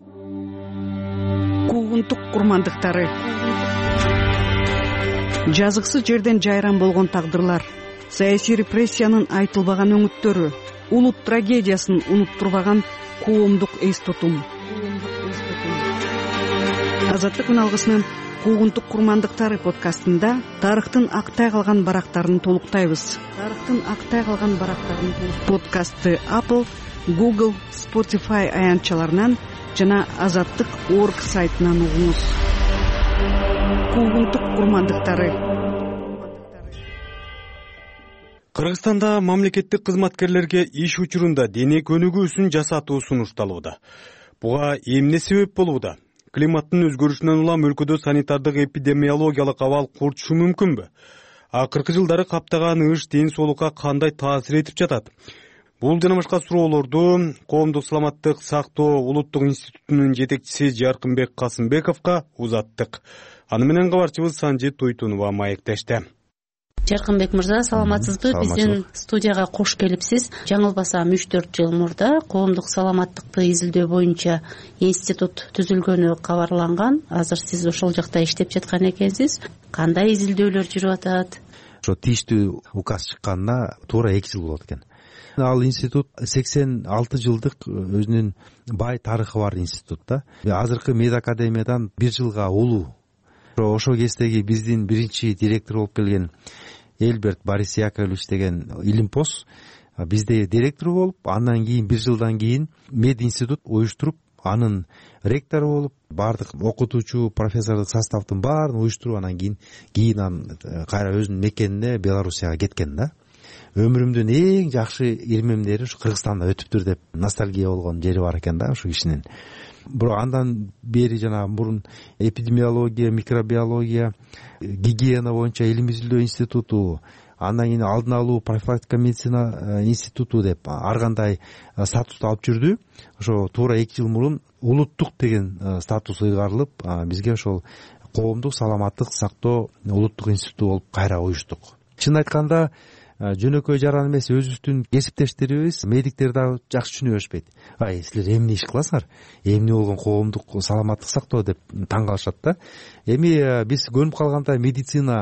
Куугунтук курмандыктары. Жазыксыз жерден жайран болгон тагдырлар, саясий репрессиянын айтылбаган өңүттөрү, улут трагедиясын унуттурбаган коомдук эс тутум. Азаттык үналгысынын Куугунтук курмандыктары подкастында тарыхтын актай калган барактарын толуктайбыз. Подкастты Apple, Google, Spotify аянтчаларынан жана Азаттык.org сайтынан угуңуз. Куугунтук курмандыктары. Кыргызстанда мамлекеттик кызматкерлерге иш учурунда дене көнүгүүсүн жасатуу сунушталууда. Буга эмне себеп болууда? Климаттын өзгөрүшүнөн улам өлкөдө санитардык эпидемиологиялык абал курчушу мүмкүнбү? Акыркы жылдары каптаган ыш ден соолукка кандай таасир этип жатат? Бул жана башка суроолорду Коомдук саламаттык сактоо улуттук институтунун жетекчиси Жаркынбек Касымбековго узаттык. Аны менен кабарчыбыз Санжит Туйтунова маектешти. Жаркынбек мырза, саламатсызбы? Биздин студияга кош келипсиз. Жаңылбасам 3-4 жыл мурда коомдук саламаттыкты изилдөө боюнча институт түзүлгөнү кабарланган. Азыр сиз ошол жакта иштеп жаткан экенсиз. Кандай изилдөөлөр жүрүп атат? Ошо тийиштүү указ чыкканына туура 2 жыл болот экен. Ал институт 86 жылдык өзүнүн бай тарыхы бар институт да. Азыркы медакадемиядан 1 жылга улуу. Ошол кездеги биздин биринчи директор болуп келген Эльберт Борис Яковлевич деген илимпоз бизде директор болуп, андан кийин 1 жылдан кийин мед институт уюштуруп, анын ректору болуп, баардык окутуучу, профессордук составдын баарын уюштуруп, анан кийин анан кайра өзүнүн мекенине Белоруссияга кеткен да. Өмүрүмдүн эң жакшы ирмемдери ушу Кыргызстанда өтүптүр деп ностальгия болгон жери бар экен да ушу кишинин. Бирок андан бери жана мурун эпидемиология, микробиология, гигиена боюнча илим изилдөө институту, андан кийин алдын алуу профилактика медицина институту деп ар кандай статусту алып жүрдү. Ошо туура 2 жыл мурун улуттук деген статус ыйгарылып, бизге ошол коомдук саламаттык сактоо улуттук институту болуп кайра уюштук. Чын айтканда жөнөкөй жаран эмес, өзүбүздүн кесиптештерибиз, медиктер да жакшы түшүнө беришпейт. Силер эмне иш кыласыңар? Эмне болгон коомдук саламаттык сактоо деп таң калышат да. Эми биз көнүп калганда медицина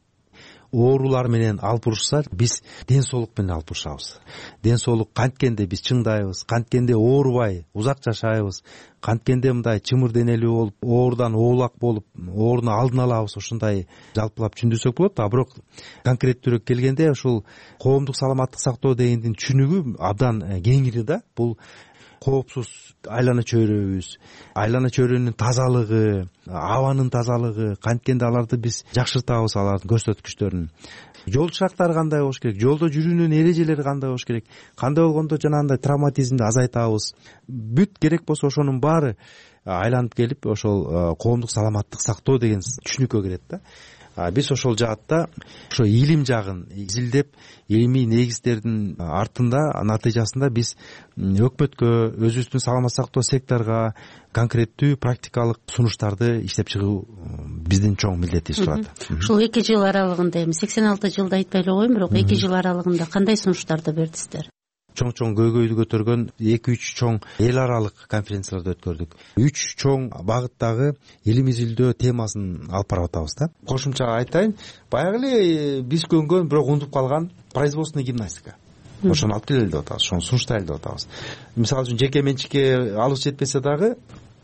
оорулар менен алып урушса, биз ден соолук менен алып урушабыз. Ден соолук канткенде биз чыңдайбыз, канткенде оорубай узак жашайбыз, канткенде мындай чымыр денелүү болуп, оорудан оолак болуп, ооруну алдын алабыз, ушундай жалпылап түшүндүрсөк болот. Бирок конкреттүүрөөк келгенде ушул коомдук саламаттык сактоо дегендин түшүнүгү абдан кеңири да. Бул коопсуз айлана чөйрөбүз, айлана чөйрөнүн тазалыгы, абанын тазалыгы, канткенде аларды биз жакшыртабыз, алардын көрсөткүчтөрүн. Жол шактары кандай болуш керек, жолдо жүрүүнүн эрежелери кандай болуш керек, кандай болгондо жанагындай травматизмди азайтабыз. Бүт керек болсо ошонун баары айланып келип, ошол коомдук саламаттык сактоо деген түшүнүккө кирет да. Биз ошол жаатта ошо илим жагын изилдеп, илимий негиздердин артында натыйжасында биз өкмөткө, өзүбүздүн саламаттык сактоо секторго конкреттүү практикалык сунуштарды иштеп чыгуу биздин чоң милдетибиз турат. Ушул 2 жыл аралыгында, эми 86 жылда айтпай эле коеюн, бирок 2 жыл аралыгында кандай сунуштарды бердиңиздер? Чоң көйгөйдү көтөргөн 2-3 чоң эл аралык конференцияларды өткөрдүк. 3 чоң багыттагы илим изилдөө темасын алып барып атабыз да. Кошумча айтайын, баягы эле биз көнгөн, бирок унутуп калган производственный гимнастика. Ошону алып келели деп атабыз, ошону сунуштайлы деп атабыз. Мисалы үчүн жеке менчикке алып жетпесе дагы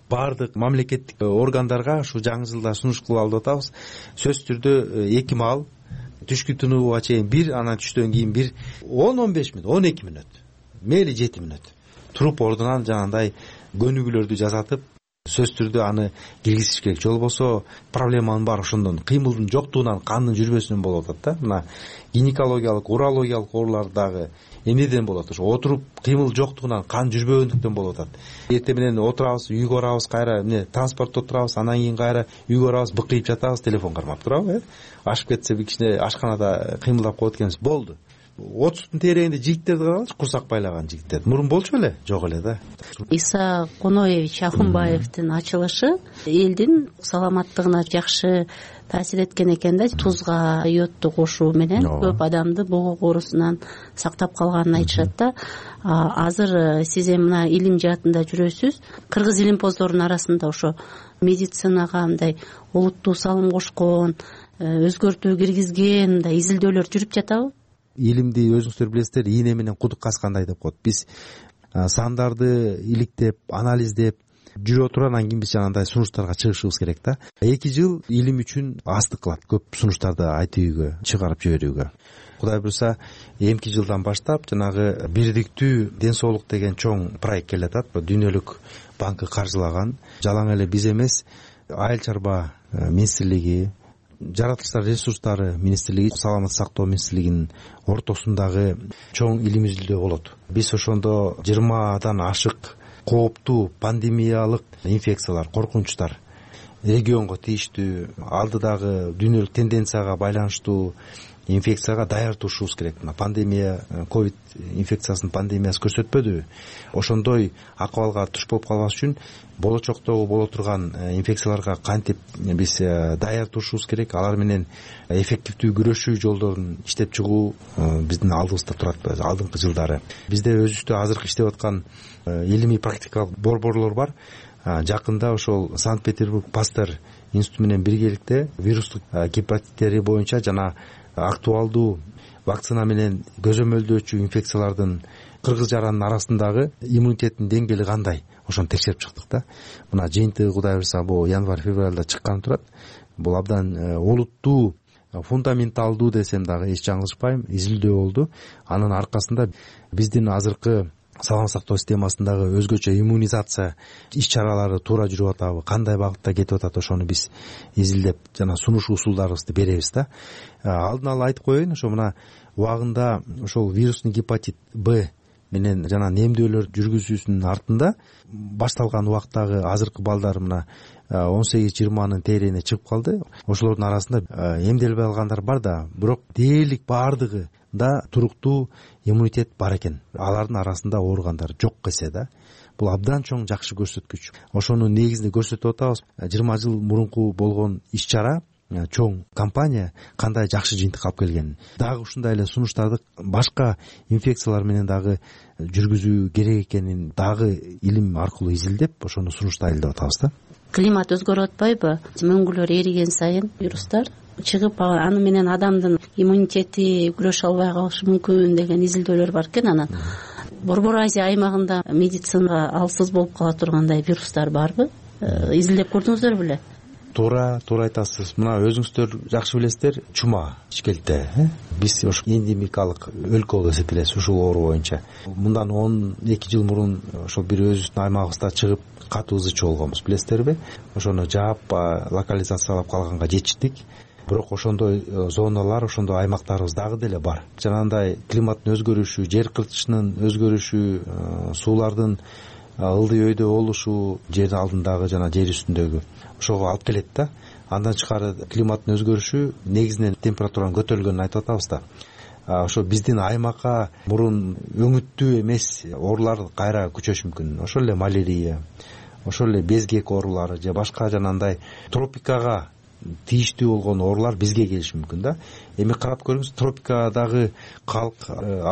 баардык мамлекеттик органдарга ушул жаңы жылда сунуш кылып алып атабыз. Сөзсүз түрдө 2 маал түшкү тынууга чейин 1, анан түштөн кийин 1 10-15 мүнөт, 12 мүнөт, мейли 7 мүнөт туруп ордунан жанагындай көнүгүүлөрдү жасатып, сөзсүз түрдө аны киргизиш керек. Же болбосо проблеманын баары ошондон, кыймылдын жоктугунан, кандын жүрбөсүнөн болуп атат да. Мына гинекологиялык, урологиялык оорулар дагы эмнеден болот? Ошо отуруп кыймыл жоктугунан, кан жүрбөгөндүктөн болуп атат. Эртең менен отурабыз, үйгө барабыз, кайра эмне транспортто турабыз, анан кийин кайра үйгө барабыз, быкыйып жатабыз, телефон кармап турабы, ашып кетсе бир кичине ашканада кыймылдап коет экенбиз, болду. 30-тун тереңинде жигиттерди карагылчы, курсак байлаган жигиттер. Мурун болчу беле? Жок эле да. Иса Коноевич Ахунбаевдин ачылышы элдин саламаттыгына жакшы таасир эткен экен да. Тузга йодду кошуу менен көп адамды богок оорусунан сактап калганын айтышат да. Азыр сиз эми мына илим жаатында жүрөсүз. Кыргыз илимпоздорунун арасында ошо медицинага мындай олуттуу салым кошкон, өзгөртүү киргизген мындай изилдөөлөр жүрүп жатабы? Илимди өзүңүздөр билесиздер, ийне менен кудук каскандай деп коет. Биз сандарды иликтеп, анализдеп жүрө туруп, анан кийин биз жанагындай сунуштарга чыгышыбыз керек да. 2 жыл илим үчүн астык кылат, көп сунуштарды айтууга, чыгарып жиберүүгө. Кудай буюрса, эмки жылдан баштап жанагы бирдиктүү ден соолук деген чоң проект келатат. Дүйнөлүк банкы каржылаган. Жалаң эле биз эмес, Айыл чарба министрлиги, жаратылыштар ресурстары министрлиги, саламаттык сактоо министрлигинин ортосундагы чоң илим изилдөө болот. Биз ошондо 20дан ашык кооптуу пандемиялык инфекциялар, коркунучтар, регионго тийиштүү, алдыдагы дүйнөлүк тенденцияга байланыштуу инфекцияга даярдышыбыз керек. Мына пандемия, ковид инфекциясынын пандемиясы көрсөтпөдүбү? Ошондой акыбалга туш болуп калбаш үчүн болочоктогу боло турган инфекцияларга кантип биз даярдышыбыз керек, алар менен эффективдүү күрөшүү жолдорун иштеп чыгуу биздин алдыбызда турат. Алдыңкы жылдары бизде өзүбүздө азыркы иштеп аткан илимий практикалык борборлор бар. Жакында ошол Санкт-Петербург Пастер институту менен биргеликте вирустук гепатиттери боюнча жана актуалдуу вакцина менен көзөмөлдөөчү инфекциялардын кыргыз жаранын арасындагы иммунитеттин деңгээли кандай, ошону текшерип чыктык да. Мына жыйынтыгы Кудай буюрса бул январь-февралда чыкканы турат. Бул абдан олуттуу, фундаменталдуу десем дагы эч жаңылышпайм, изилдөө болду. Анын аркасында биздин азыркы саламаттык сактоо системасындагы өзгөчө иммунизация иш-чаралары туура жүрүп атабы, кандай багытта кетип атат, ошону биз изилдеп жана сунуш усулдарыбызды беребиз да. Алдын ала айтып коеюн, ошо мына убагында ошол вирусный гепатит Б менен жана эмдөөлөр жүргүзүүсүнүн артында башталган убактагы азыркы балдар мына 18-20нын тереңине чыгып калды. Ошолордун арасында эмделбей алгандар бар да, бирок дээрлик баардыгы да туруктуу иммунитет бар экен. Алардын арасында ооругандар жок эсе да. Бул абдан чоң жакшы көрсөткүч. Ошону негизинде көрсөтүп атабыз. 20 жыл мурунку болгон иш-чара, чоң компания кандай жакшы жыйынтык алып келгенин, дагы ушундай эле сунуштарды башка инфекциялар менен дагы жүргүзүү керек экенин дагы илим аркылуу изилдеп, ошону сунуштайлы деп атабыз да. Климат өзгөрүп атпайбы? Мөңгүлөр эриген сайын вирустар чыгып, аны менен адамдын иммунитети күрөшө албай калышы мүмкүн деген изилдөөлөр бар экен. Анан Борбор Азия аймагында медицинага алсыз болуп кала тургандай вирустар барбы? Изилдеп көрдүңүздөр беле? Туура айтасыз. Мына өзүңүздөр жакшы билесиздер, чума Ичкелде. Биз ошо эндемикалык өлкө болуп эсептелебиз ушул оору боюнча. Мындан 12 жыл мурун ошол бир өзүбүздүн аймагыбызда чыгып катуу ызы болгонбуз, билесиздерби? Ошону жаап локализациялап калганга жетиштик. Бирок ошондой зоналар, ошондой аймактарыбыз дагы деле бар. Жанагындай климаттын өзгөрүшү, жер кыртышынын өзгөрүшү, суулардын ылдый өйдө болушу, жердин алдындагы жана жер үстүндөгү ошого алып келет да. Андан тышкары климаттын өзгөрүшү негизинен температуранын көтөрүлгөнүн айтып атабыз да. Ошо биздин аймакка мурун өңүттүү эмес оорулар кайра күчөшү мүмкүн. Ошол эле малярия, ошол эле безгек оорулары же башка жанагындай тропикага тийиштүү болгон оорулар бизге келиши мүмкүн да. Эми карап көрүңүз, тропикадагы калк,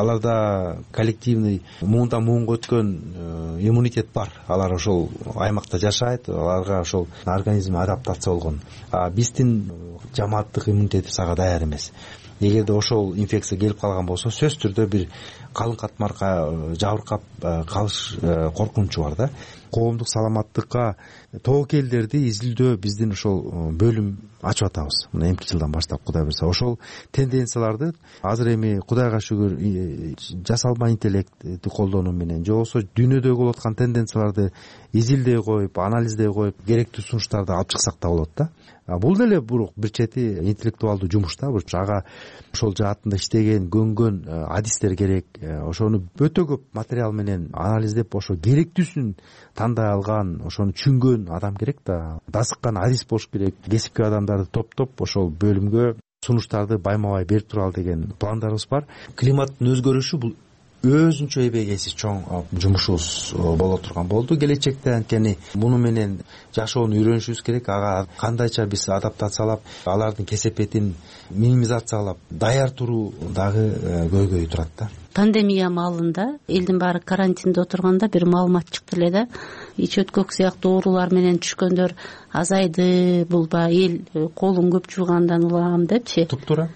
аларда коллективный муундан муунга өткөн иммунитет бар. Алар ошол аймакта жашайт, аларга ошол организм адаптация болгон. Биздин жамааттык иммунитетибиз ага даяр эмес. Эгерде ошол инфекция келип калган болсо, сөзсүз түрдө бир калың катмарга жабыркап калыш коркунучу бар да. коомдук саламаттыкка тобокелдерди изилдөө биздин ошол бөлүм ачып атабыз мына эмки жылдан баштап, кудай буюрса. Ошол тенденцияларды азыр эми кудайга шүгүр жасалма интеллектти колдонуу менен же болбосо дүйнөдөгү болуп аткан тенденцияларды изилдей коюп, анализдей коюп, керектүү сунуштарды алып чыксак да болот да. Бул деле бир чети интеллектуалдуу жумуш да. Ага ошол жаатында иштеген, көнгөн адистер керек. Ошону өтө көп материал менен анализдеп, ошо керектүүсүн тандай алган, ошону түшүнгөн адам керек да. Дасыккан адис болуш керек. Кесипкөй адамдарды топтоп ошол бөлүмгө сунуштарды байма бай берип туралы деген пландарыбыз бар. Климаттын өзгөрүшү бул өзүнчө эбегейсиз чоң жумушубуз боло турган болду. Келечекте анткени муну менен жашоону үйрөнүшүбүз керек. Ага кандайча биз адаптациялап, алардын кесепетин минимизациялап даяр туруу дагы көйгөй турат да. Пандемия маалында элдин баары карантинде отурганда бир маалымат чыкты эле да. Ич өткөк сыяктуу оорулар менен түшкөндөр азайды, бул баягы эл колун көп жуугандан улагам депчи. Туптуура.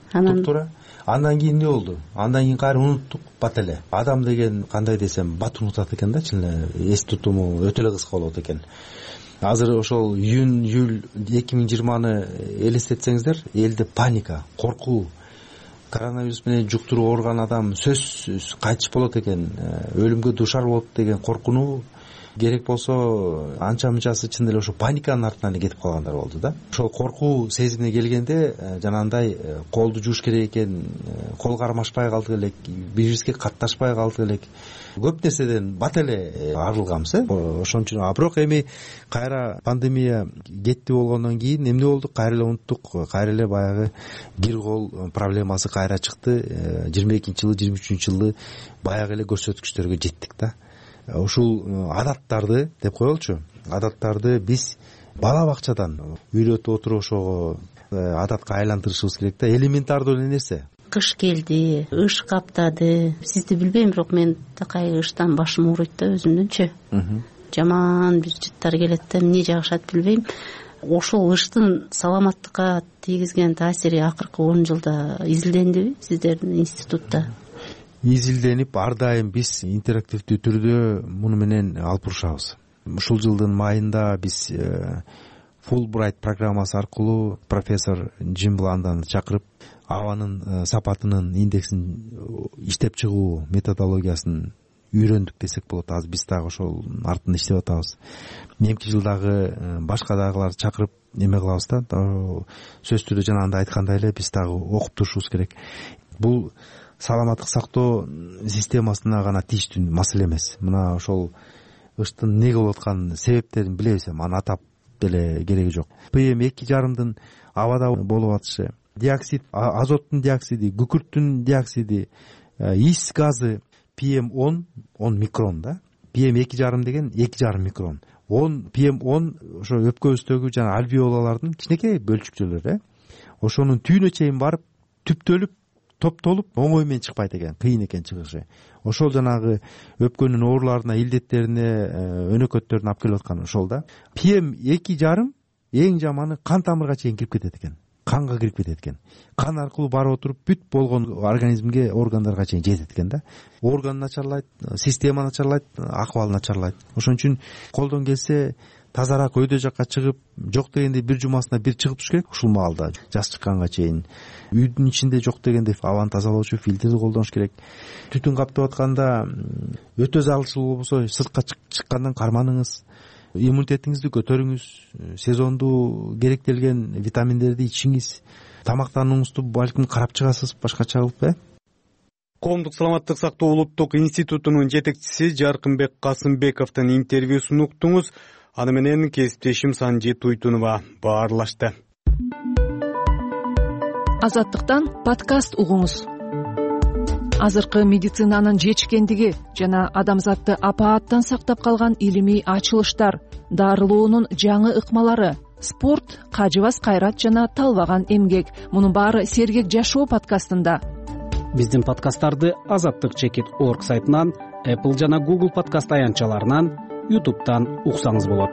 Андан кийин эмне болду? Андан кийин кайра унуттук бат эле. Адам деген кандай десем бат унутат экен да, чын эле эс тутуму өтө эле кыска болот экен. Азыр ошол июнь-июль 2020-ны элестетсеңиздер, элде паника, коркуу, коронавирус менен жуктуруп ооруган адам сөзсүз кайтыш болот экен, өлүмгө дуушар болот деген коркунуу керек болсо анча мынчасы чын эле ошо паниканын артынан эле кетип калгандар болду да. Ошол коркуу сезимине келгенде жанагындай колду жууш керек экен, кол кармашпай калдык элек, бири бирибизге катташпай калдык элек, көп нерседен бат эле арылганбыз. Ошон үчүн бирок эми кайра пандемия кетти болгондон кийин эмне болду? Кайра эле унуттук, кайра эле баягы бир кол проблемасы кайра чыкты. 22-жылы, 23-жылы баягы эле көрсөткүчтөргө жеттик да. Ушул адаттарды деп коелучу, адаттарды биз бала бакчадан үйрөтүп отуруп ошого адатка айлантырышыбыз керек да. Элементардуу эле нерсе. Кыш келди, ыш каптады. Сизди билбейм, бирок мен такай ыштан башым ооруйт да өзүмдүнчү. Жаман бир жыттар келет да, эмне жагышат билбейм. Ошол ыштын саламаттыкка тийгизген таасири акыркы 10 жылда изилдендиби сиздердин институтта? Изилденип, ар дайым биз интерактивдүү түрдө муну менен алып урушабыз. Ушул жылдын майында биз Fulbright программасы аркылуу профессор Джим Бланданы чакырып, абанын сапатынын индексин иштеп чыгуу методологиясын үйрөндүк десек болот. Азыр биз дагы ошол артында иштеп атабыз. Эмки жылдагы башка дагыларды чакырып эме кылабыз да. Сөз түрдө жанагындай айткандай эле биз дагы окуп турушубуз керек. Бул саламаттык сактоо системасына гана тийиштүү маселе эмес. Мына ошол ыштын эмнеге болуп аткан себептерин билебиз, аны атап деле кереги жок. PM2,5 абада болуп атышы, диоксид, азоттун диоксиди, күкүрттүн диоксиди, ис газы PM10 микрон да. PM2,5 деген 2,5 микрон. PM10 ошо өпкөбүздөгү жана альвеолалардын кичинекей бөлчүкчөлөрү. Ошонун түйүнө чейин барып түптөлүп, топтолуп оңой менен чыкпайт экен, кыйын экен чыгышы. Ошол жанагы өпкөнүн ооруларына, илдеттерине, өнөкөттөрүнө алып келип аткан ошол да. PM2,5 эң жаманы кан тамырга чейин кирип кетет экен. Канга кирип кетет экен. Кан аркылуу барып отуруп бүт болгон организмге, органдарга чейин жетет экен да. Орган начарлайт, система начарлайт, акыбал начарлайт. Ошон үчүн колдон келсе тазараак өйдө жакка чыгып, жок дегенде бир жумасына бир чыгып туруш керек ушул маалда, жаз чыкканга чейин. Үйдүн ичинде жок дегенде абаны тазалоочу фильтрди колдонуш керек. Түтүн каптап атканда өтө зарылчылуу болбосо сыртка чыккандан карманыңыз. Иммунитетиңизди көтөрүңүз, сезондуу керектелген витаминдерди ичиңиз, тамактанууңузду балким карап чыгасыз башкача кылып. Коомдук саламаттык сактоо улуттук институтунун жетекчиси Жаркынбек Касымбековдун интервьюсун уктуңуз. Аны менен кесиптешим Санжит Уйтунова баарлашты. Азаттыктан подкаст угуңуз. Азыркы медицинанын жетишкендиги жана адамзатты апааттан сактап калган илимий ачылыштар, дарылоонун жаңы ыкмалары, спорт, кажыбас кайрат жана талбаган эмгек. Мунун баары Сергек жашоо подкастында. Биздин подкасттарды Азаттык _org сайтынан, Apple жана Google подкаст аянтчаларынан, YouTube'дан уксаңыз болот.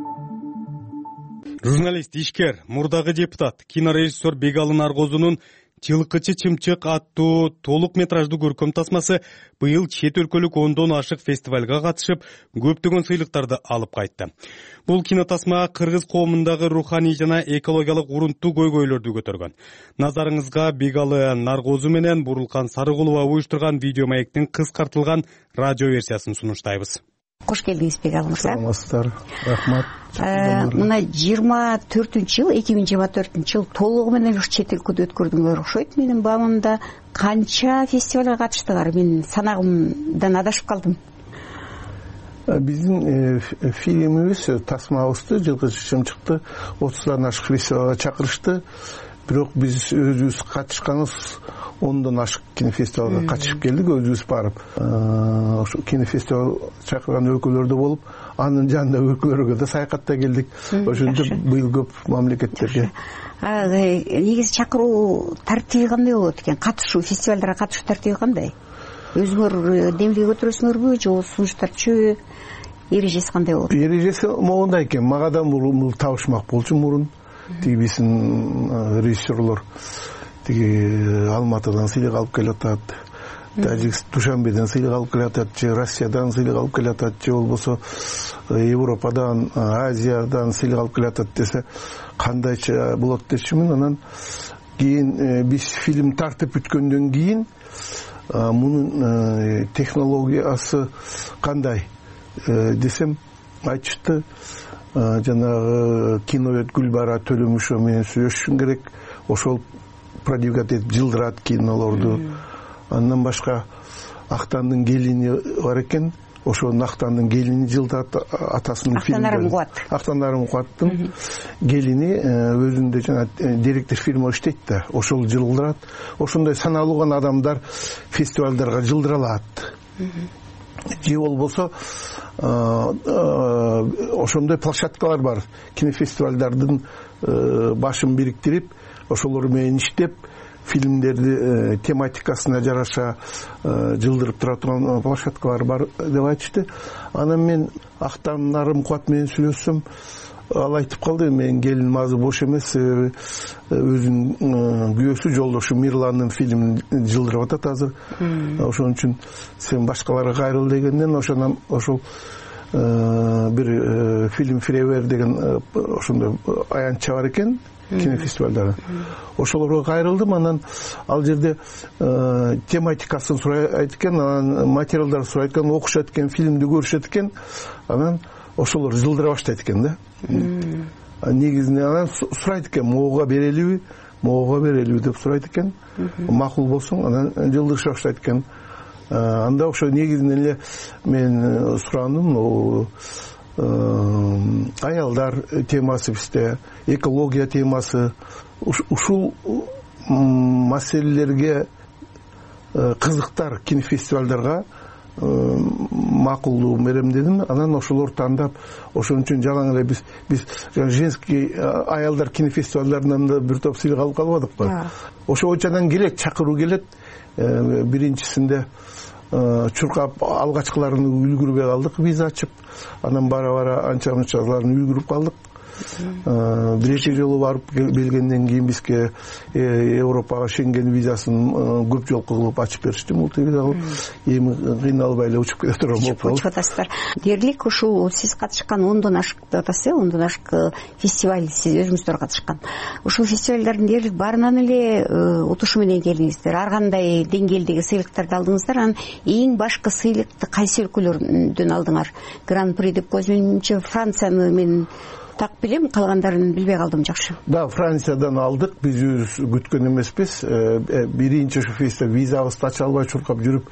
Журналист, ишкер, мурдагы депутат, кинорежиссер Бегалын Аргозунун Жылкычы чымчык аттуу толук метраждуу көркөм тасмасы быйыл чет өлкөлүк 10дон ашык фестивалга катышып, көптөгөн сыйлыктарды алып кайтты. Бул кинотасма кыргыз коомундагы руханий жана экологиялык урунттуу көйгөйлөрдү көтөргөн. Назарыңызга Бегалы Наргозу менен Бурулкан Сарыгулова уюштурган видео маектин кыскартылган радио версиясын сунуштайбыз. Кош келдиңиз, Бегалы мырза. Саламатсыздар, рахмат. Мына 2024 жыл толугу менен ушу чет өлкөдө өткөрдүңөр окшойт. Менин баамымда канча фестивалга катыштыңар? Мен санагымдан адашып калдым. Биздин фильмибиз, тасмабызды, жылкычы чымчыкты 30дан ашык фестивалга чакырышты. Бирок биз өзүбүз катышканыбыз 10дон ашык кинофестивалга катышып келдик, өзүбүз барып. Ошо кинофестивал чакырган өлкөлөрдө болуп, анын жанында өлкөлөргө да саякатта келдик. Ошентип быйыл көп мамлекеттерге. Негизи чакыруу тартиби кандай болот экен? Катышуу, фестивалдарга катышуу тартиби кандай? Өзүңөр демилге көтөрөсүңөрбү же сунуштарчы? Эрежеси кандай болот? Эрежеси могундай экен. Магадан бул табышмак болчу мурун. Тиги биздин режиссерлор тиги Алматыдан сыйлык алып келатат, Душанбеден сыйлык алып келатат, же Россиядан сыйлык алып келатат, же болбосо Европадан, Азиядан сыйлык алып келатат десе, кандайча болот дечимин. Анан кийин биз фильм тартып бүткөндөн кийин мунун технологиясы кандай десем, айтышты. Жанагы киновед Гүлбара Төлөмүшова менен сүйлөшүшүң керек. Ошол продвигать этип жылдырат кинолорду. Андан башка Актандын келини бар экен. Ошонун Актандын келини жылдырат атасынын фильмдерин. Актандарым Куаттын келини өзүндө жана директор фильмде иштейт да. Ошол жылдырат. Ошондой саналуу гана адамдар фестивалдарга жылдыра алат. Же болбосо ошондой площадкалар бар. Кинофестивалдардын башын бириктирип, ошолор менен иштеп, фильмдерди тематикасына жараша жылдырып тура турган площадкалар бар деп айтышты. Анан мен Актан Нарым Куат менен сүйлөшсөм, ал айтып калды, менин келиним азыр бош эмес, өзүнүн күйөөсү жолдошу Мирландын фильмин жылдырып атат азыр. Ошон үчүн сен башкаларга кайрыл дегенден ошол бир фильм Фревер деген ошондой аянтча бар экен кинофестивалдары. Ошолорго кайрылдым. Анан ал жерде тематикасын сурайт экен, анан материалдар сурайт экен, окушат экен, фильмди көрүшөт экен. Анан ошолор жылдыра баштайт экен да. Негизинен анан сурайт экен, могуга берелиби деп сурайт экен. Макул болсоң, анан жылдырыша баштайт экен. Анда ошо негизинен эле мен сурандым, аялдар темасы бизде, экология темасы, ушул маселелерге кызыктар кинофестивалдарга макулдугун берем дедим. Анан ошолор тандап, ошон үчүн жалаң эле биз женский аялдар кинофестивалдарынан да бир топ сыйлык алып калбадыкпы. Ошо бойчадан келет, чакыруу келет. Биринчисинде чуркап алгачкыларын үлгүрбөй калдык, виза ачып. Анан бара анча-мынчаларын үлгүрүп калдык. Биринчи жолу барып келгенден кийин бизге Европага Шенген визасын көп жолку кылып ачып беришти, мультивиза кылып. Эми кыйналбай эле учуп кете турган болуп калды. Учуп атасыздар. Дерлик ушул сиз катышкан 10дон ашык деп атасыз, 10дон ашык фестиваль сиз өзүңүздөр катышкан. Ушул фестивалдардын дерлик баарынан эле утушу менен келиңиздер. Ар кандай деңгээлдеги сыйлыктарды алдыңыздар. Анан эң башкы сыйлыкты кайсы өлкөлөрдөн алдыңар? Гран-при деп көзүмчө Францияны мен так билем, калгандарын билбей калдым. Жакшы. Да, Франциядан алдык. Биз өзүбүз күткөн эмеспиз. Биринчи ушу фестиваль визабызды ача албай чуркап жүрүп,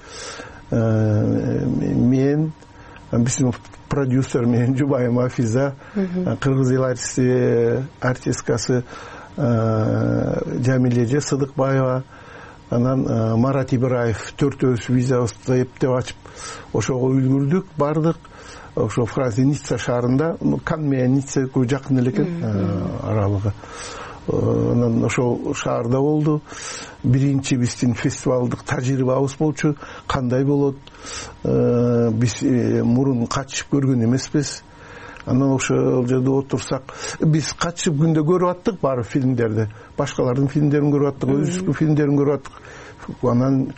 мен, биздин продюсер менен Жубайым Афиза, кыргыз эл артисткасы Жамилеже Сыдыкбаева, анан Марат Ибраев, төртөөбүз визабызды эптеп ачып, ошого үлгүрдүк, бардык. Ошо Франция Ницца шаарында, Кан менен Ницца жакын эле экен аралыгы. Анан ошол шаарда болду. Биринчи биздин фестивалдык тажрыйбабыз болчу. Кандай болот? Биз мурун катышып көргөн эмеспиз. анан ошол жерде отурсак биз катышып күндө көрүп аттык баары фильмдерди, башкалардын фильмдерин көрүп аттык, өзүбүздүн фильмдерин көрүп аттык. Анан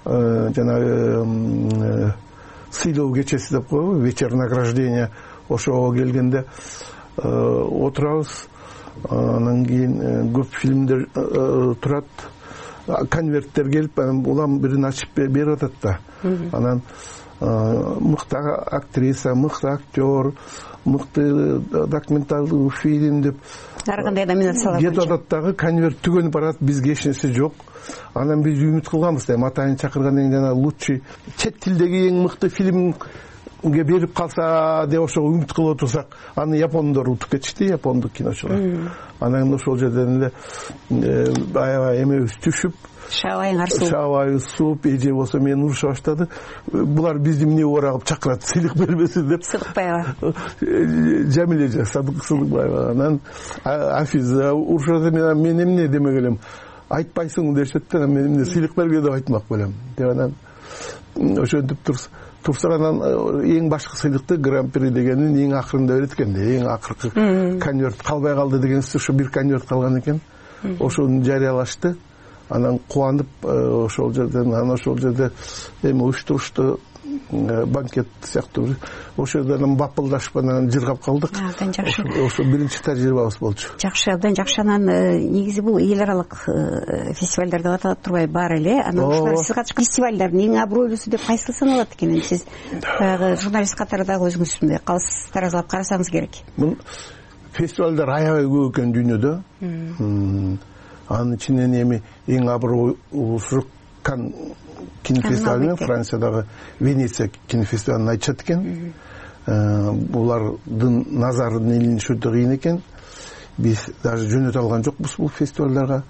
жанагы сыйлоо кечеси деп коебу, вечер награждения, ошого келгенде отурабыз. Анан кийин көп фильмдер турат, конверттер келип, улам бирин ачып берип атат да. Анан мыкты актриса, мыкты актер, мыкты документалдуу фильм деп ар кандай номинациялар кетип атат дагы, конверт түгөнүп барат, бизге эч нерсе жок. Анан биз үмүт кылганбыз да, атайын чакыргандан кийин жана лучший чет тилдеги эң мыкты фильмге берип калса деп ошого үмүт кылып отурсак, аны япондор утуп кетишти, япондук киночулар. Анан ошол жерден эле аябай эмебиз түшүп, шабайыбыз сууп, эже болсо мени уруша баштады. Булар бизди эмне орагып чакырат, сыйлык бербесин деп. Сыдыкбаева. Жамиле Сыдыкбаева. Анан Афиза урушат, мен эмне демек элем, айтпайсың дешет да, мен эмне сыйлык берге деп айтмак белем. Деп анан ошентип турсак, анан эң башкы сыйлыкты гран-при дегенин эң акырында берет экен да, эң акыркы конверт калбай калды дегенсиз, ошо бир конверт калган экен. Ошону жарыялашты. Анан кубанып ошол жерден, анан ошол жерде эми уюштурушту, банкет сыяктуу, ошол жерден бапылдашып анан жыргап калдык. Абдан жакшы. Ошо биринчи тажрыйбабыз болчу. Жакшы, абдан жакшы. Анан негизи бул эл аралык фестивалдар деп аталып турбай бар эле. Анан ушулар сиз катышкан фестивалдардын эң абройлуусу деп кайсы саналат экен? Сиз баягы журналист катары дагы өзүңүз калыс таразалап карасаңыз керек. Бул фестивалдар аябай көп экен дүйнөдө. Анын ичинен эми эң абройлуусу Кан кинофестивалы, Франциядагы Венеция кинофестивалын айтышат экен. Булардын назарын илиниш өтө кыйын экен. Биз даже жөнөтө алган жокпуз бул фестивалдарга.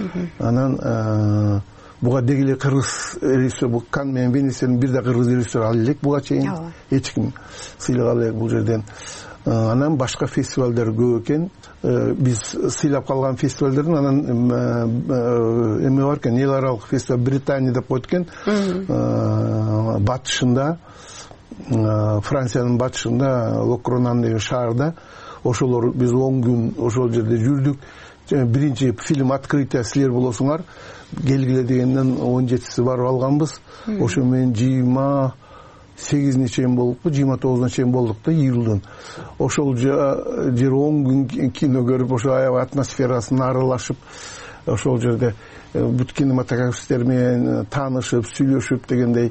Анан буга дегеле кыргыз режиссер, бул Кан менен Венециянын бир да кыргыз режиссер ал элек буга чейин. Эч ким сыйлык ала элек бул жерден. Анан башка фестивалдар көп экен. Биз сыйлап калган фестивалдардын анан эме бар экен, эл аралык фестиваль Британия деп коет экен. Батышында, Франциянын батышында, Локронан деген шаарда. Ошолор биз 10 күн ошол жерде жүрдүк. Биринчи фильм открытие силер болосуңар келгиле дегенден 17си барып алганбыз. Ошо менен 28-не чейин болуппу, 29-на чейин болдук да, июлдун. Ошол жер 10 күн кино көрүп, ошо аябай атмосферасын аралашып, ошол жерде бүт кинематографисттер менен таанышып, сүйлөшүп дегендей,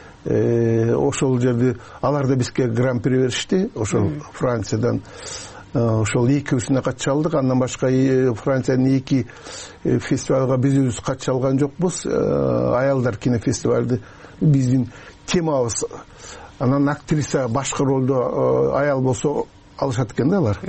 ошол жерде алар да бизге гран-при беришти, ошол Франциядан. Ошол экөөсүнө катыша алдык. Андан башка Франциянын 2 фестивалга биз өзүбүз катыша алган жокпуз. Аялдар кинофестивалды биздин темабыз. Анан актриса башкы ролдо аял болсо алышат экен да алар.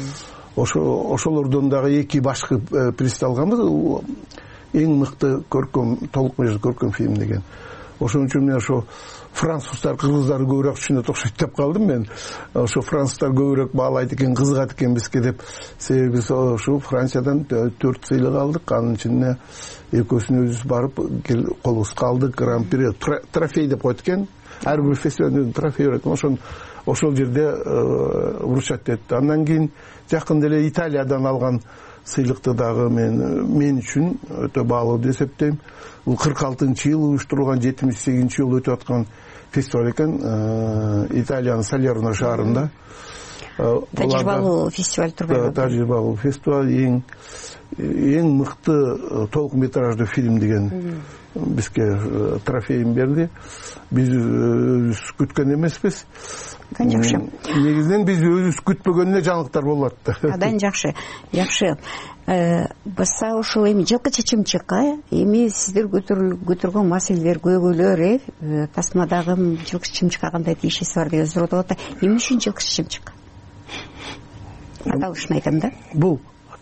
Ошолордон дагы 2 башкы приз алганбыз. Эң мыкты көркөм, толук метраждуу көркөм фильм деген. Ошон үчүн мен ошо француздар, кыргыздар көбүрөөк түшүнөт окшойт деп калдым мен. Ошо француздар көбүрөөк баалайт экен, кызыгат экен бизге деп. Себеби биз ошо Франциядан 4 сыйлык алдык. Анын ичинде экөөсүнө өзүбүз барып колубузга алдык. Гран-при трофей деп коет экен. Ар бир фестивалдын трофей берет. Ошол жерде урушат этти. Андан кийин жакында эле Италиядан алган сыйлыкты дагы мен үчүн өтө баалуу деп эсептейм. Бул 46-жыл уюштурулган, 78-жыл өтүп аткан фестиваль экен. Италиянын Салерно шаарында. Тажрыйбалуу фестиваль турбайбы? Тажрыйбалуу фестиваль, эң мыкты толук метраждуу фильм деген бизге трофейин берди. Биз өзүбүз күткөн эмеспиз. Жакшы. Негизинен биз өзүбүз күтпөгөнүнө жаңылыктар болуп атты. Абдан жакшы. Жакшы. Баса ошол эми жылкы чечимчикка, эми сиздер көтөргөн маселелер, көйгөйлөр, тасмадагы жылкы чечимчикка кандай тийишеси бар деген суроо болот. Эмне үчүн жылкы чечимчик? Аталышын айтам да. Бул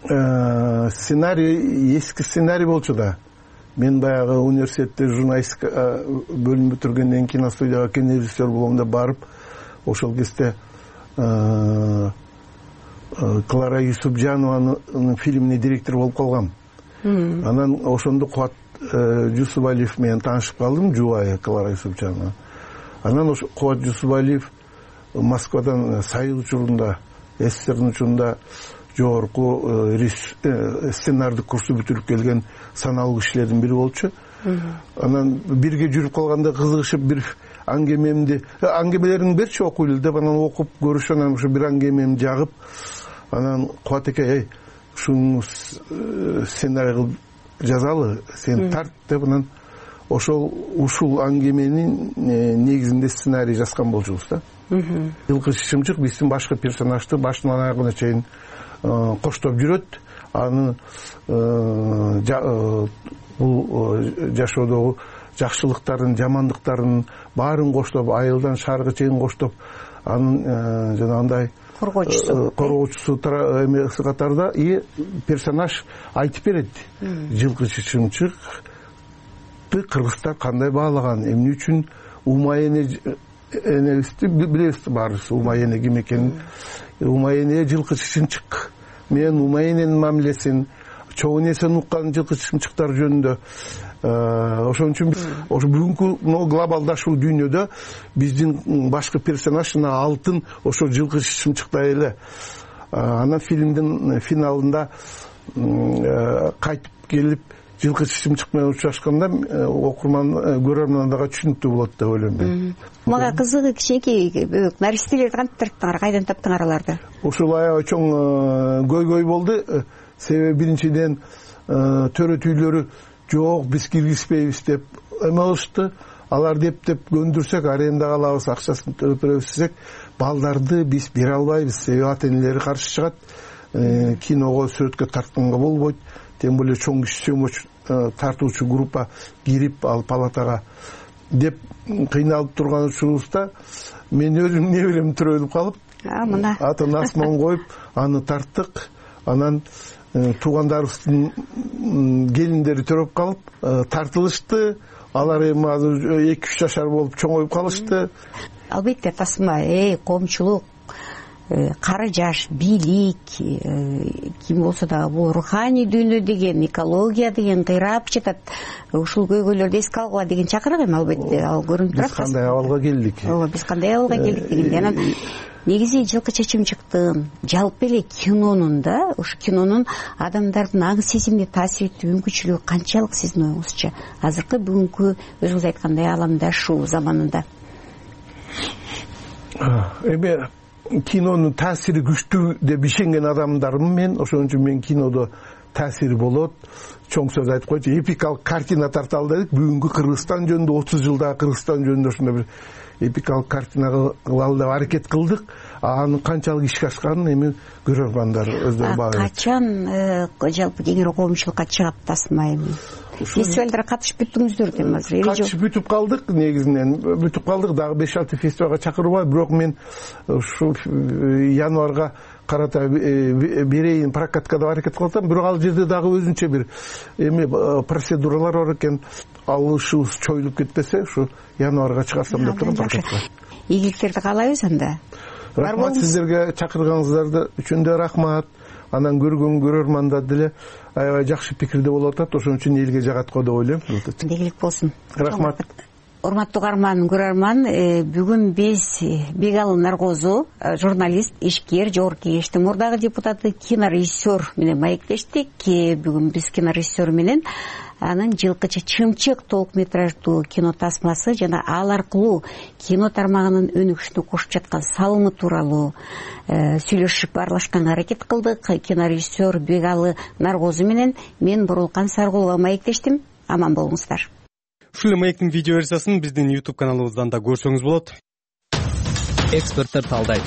сценарий, эски сценарий болчу да. Мен баягы университетте журналистика бөлүм бүтүргөндөн кийин киностудияга кинорежиссер болгондо барып, ошол кезде Клара Юсупжанованын фильмине директор болуп калгам. Анан ошондо Кубат Жусупалиев менен таанышып калдым, жубайы Клара Юсупжанова. Анан ошо Кубат Жусупалиев Москвадан Союз учурунда, СССРдин учурунда жогорку сценардык курсту бүтүрүп келген саналуу кишилердин бири болчу. Анан бирге жүрүп калганда кызыгышып бир аңгемелериңди берчи окуйлу деп анан окуп көрүшүп, анан ушу бир аңгемемди жагып, анан Кубат эке, ушуну сценарий кылып жазалы, сен тарт деп, анан ушул аңгеменин негизинде сценарий жазган болчубуз да. Жылкы Чычымчык биздин башкы персонажды башынан аягына чейин коштоп жүрөт. Аны бул жашоодогу жакшылыктарын, жамандыктарын баарын коштоп, айылдан шаарга чейин коштоп, анын жанагындай коргоочусу катарда персонаж айтып берет. Жылкы Чычымчыкты кыргыздар кандай баалаган, эмне үчүн Умай энебизди билебиз баарыбыз, Умай эне ким экенин. Умай эне Жылкы Чычымчык менен Умай эненин мамилесин, чоң энесин уккан Жылкы Чычымчыктар жөнүндө. Ошон үчүн ошо бүгүнкү глобалдашуу дүйнөдө биздин башкы персонаж алтын ошо Жылкы Чычымчыктай эле. Анан фильмдин финалында кайтып келип Жылкы Чычымчык менен учурашканда окурман, көрөрман дагы түшүнүктүү болот деп ойлойм мен. Мага кызыгы кичинекей наристелерди кантип таптыңар, кайдан таптыңар аларды? Ушул аябай чоң көйгөй болду. Себеби биринчиден төрөтүүлөрү жок, биз киргизбейбиз деп эме кылышты. Алар деп көндүрсөк, арендага алабыз, акчасын төлөп беребиз десек, балдарды биз бере албайбыз. Себеби ата-энелери каршы чыгат. Киного, сүрөткө тартканга болбойт. Тем более чоң киши тартуучу группа кирип ал палатага деп кыйналып турган учурубузда мен өзүм неберем төрөлүп калып, атын асман коюп аны тарттык. Анан туугандарыбыздын келиндери төрөп калып тартылышты. Алар эми азыр 2-3 жашар болуп чоңоюп калышты. Албетте тасма, коомчулук, кары жаш, бийлик, ким болсо да бул руханий дүйнө деген, экология деген кыйрап жатат. Ушул көйгөйлөрдү эске алгыла деген чакырык эми албетте, ал көрүнүп турат. Биз кандай абалга келдик? Биз кандай абалга келдик дегенде, анан негизи Жылкы Чычымчыктын жалпы эле кинонун да, ушу кинонун адамдардын аң сезимине таасир этүү мүмкүнчүлүгү канчалык сиздин оюңузча азыркы бүгүнкү өзүңүз айткандай аламдашуу заманында? Эми кинонун таасири күчтүү деп ишенген адамдармын мен. Ошон үчүн мен кинодо таасири болот. Чоң сөз айтып койчу, эпикалык картина тарталы дедик. Бүгүнкү Кыргызстан жөнүндө, 30 жылдагы Кыргызстан жөнүндө ушундай бир эпикалык картина кылалы деп аракет кылдык. Анын канчалык ишке ашканын эми көрөрмандар өздөрү баа берет. Качан жалпы кеңири коомчулукка чыгып тасмай эми? Фестивалдарга катышып бүттүңүздөр дейм азыр. Катышып бүтүп калдык, негизинен бүтүп калдык. Дагы 5-6 фестивалга чакырбай, бирок мен ушу январга карата берейин, прокатка да аракет кылып атам. Бирок ал жерде дагы өзүнчө бир эми процедуралар бар экен. Ал ушубуз чоюлуп кетпесе, ушу январга чыгарсам деп турам прокатка. Ийгиликтерди каалайбыз анда. Рахмат сиздерге, чакырганыңыздар үчүн да рахмат. Анан көргөн көрөрмандар деле аябай жакшы пикирде болуп атат. Ошон үчүн элге жагат го деп ойлойм. Ийгилик болсун. Рахмат. Урматтуу көрөрман, бүгүн биз Бегалы Наргозу, журналист, ишкер, жогорку кеңештин мурдагы депутаты, кинорежиссер менен маектештик. Бүгүн биз кинорежиссер менен анын Жылкы Чычымчык толук метраждуу кино тасмасы жана ал аркылуу кино тармагынын өнүгүшүнө кошуп жаткан салымы тууралуу сүйлөшүп баарлашканга аракет кылдык. Кинорежиссер Бегалы Наргозу менен мен Бурулкан Саргулова маектештим. Аман болуңуздар. Ушул маектин видео версиясын биздин YouTube каналыбыздан да көрсөңүз болот. Эксперттер талдайт.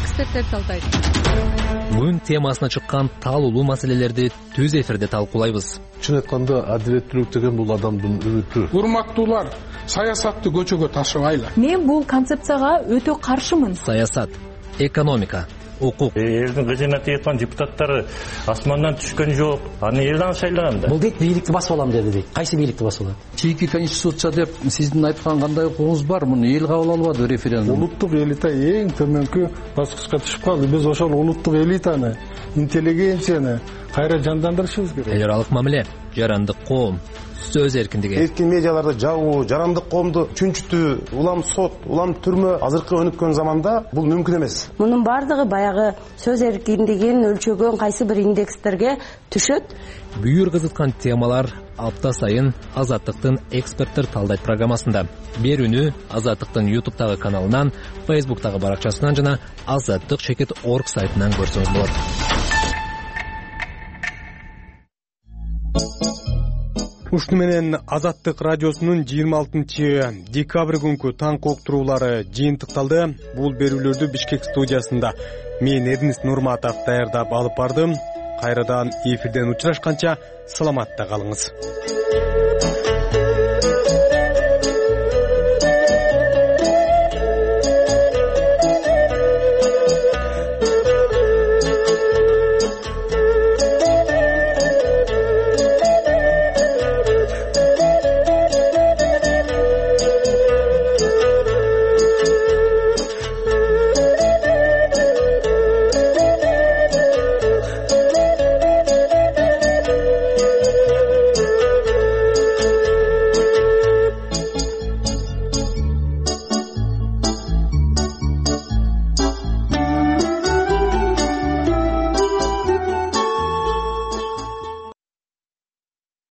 Бүгүн темасына чыккан таалуулуу маселелерди түз эфирде талкуулайбыз. Чын айтканда адилеттүүлүк деген бул адамдын үмүтү. Урматтуулар, саясатты көчөгө ташыбайлы. Мен бул концепцияга өтө каршымын. Саясат, экономика, укук. Элдин кызына тияткан депутаттары асмандан түшкөн жок. Аны элден шайлаган да. Бул дейт бийликти басып алам деди дейт. Кайсы бийликти басып алат? Чийки конституция деп сиздин айткан кандай укугуңуз бар? Муну эл кабыл албады референдум. Улуттук элита эң төмөнкү баскычка түшүп калды. Биз ошол улуттук элитаны, интеллигенцияны кайра жандандырышыбыз керек. эл аралык мамиле, жарандык коом, сөз эркиндиги, эркин медиаларды жабуу, жарандык коомду чүнчүтүү, улам сот, улам түрмө азыркы өнүккөн заманда бул мүмкүн эмес. Мунун бардыгы баягы сөз эркиндигин өлчөгөн кайсы бир индекстерге түшөт. Бүйүр кызыткан темалар апта сайын Азаттыктын эксперттер талдайт программасында. Берүүнү Азаттыктын YouTube'тагы каналынан, Facebook'тагы баракчасынан жана azattik.org сайтынан көрсөңүз болот. Ушуну менен Азаттык радиосунун 26 күнкү таңкы уктуруулары жыйынтыкталды. Бул берүүлөрдү Бишкек студиясында мен Эдинис Нурматов даярдап алып бардым. Кайрадан эфирден учурашканча саламатта калыңыз.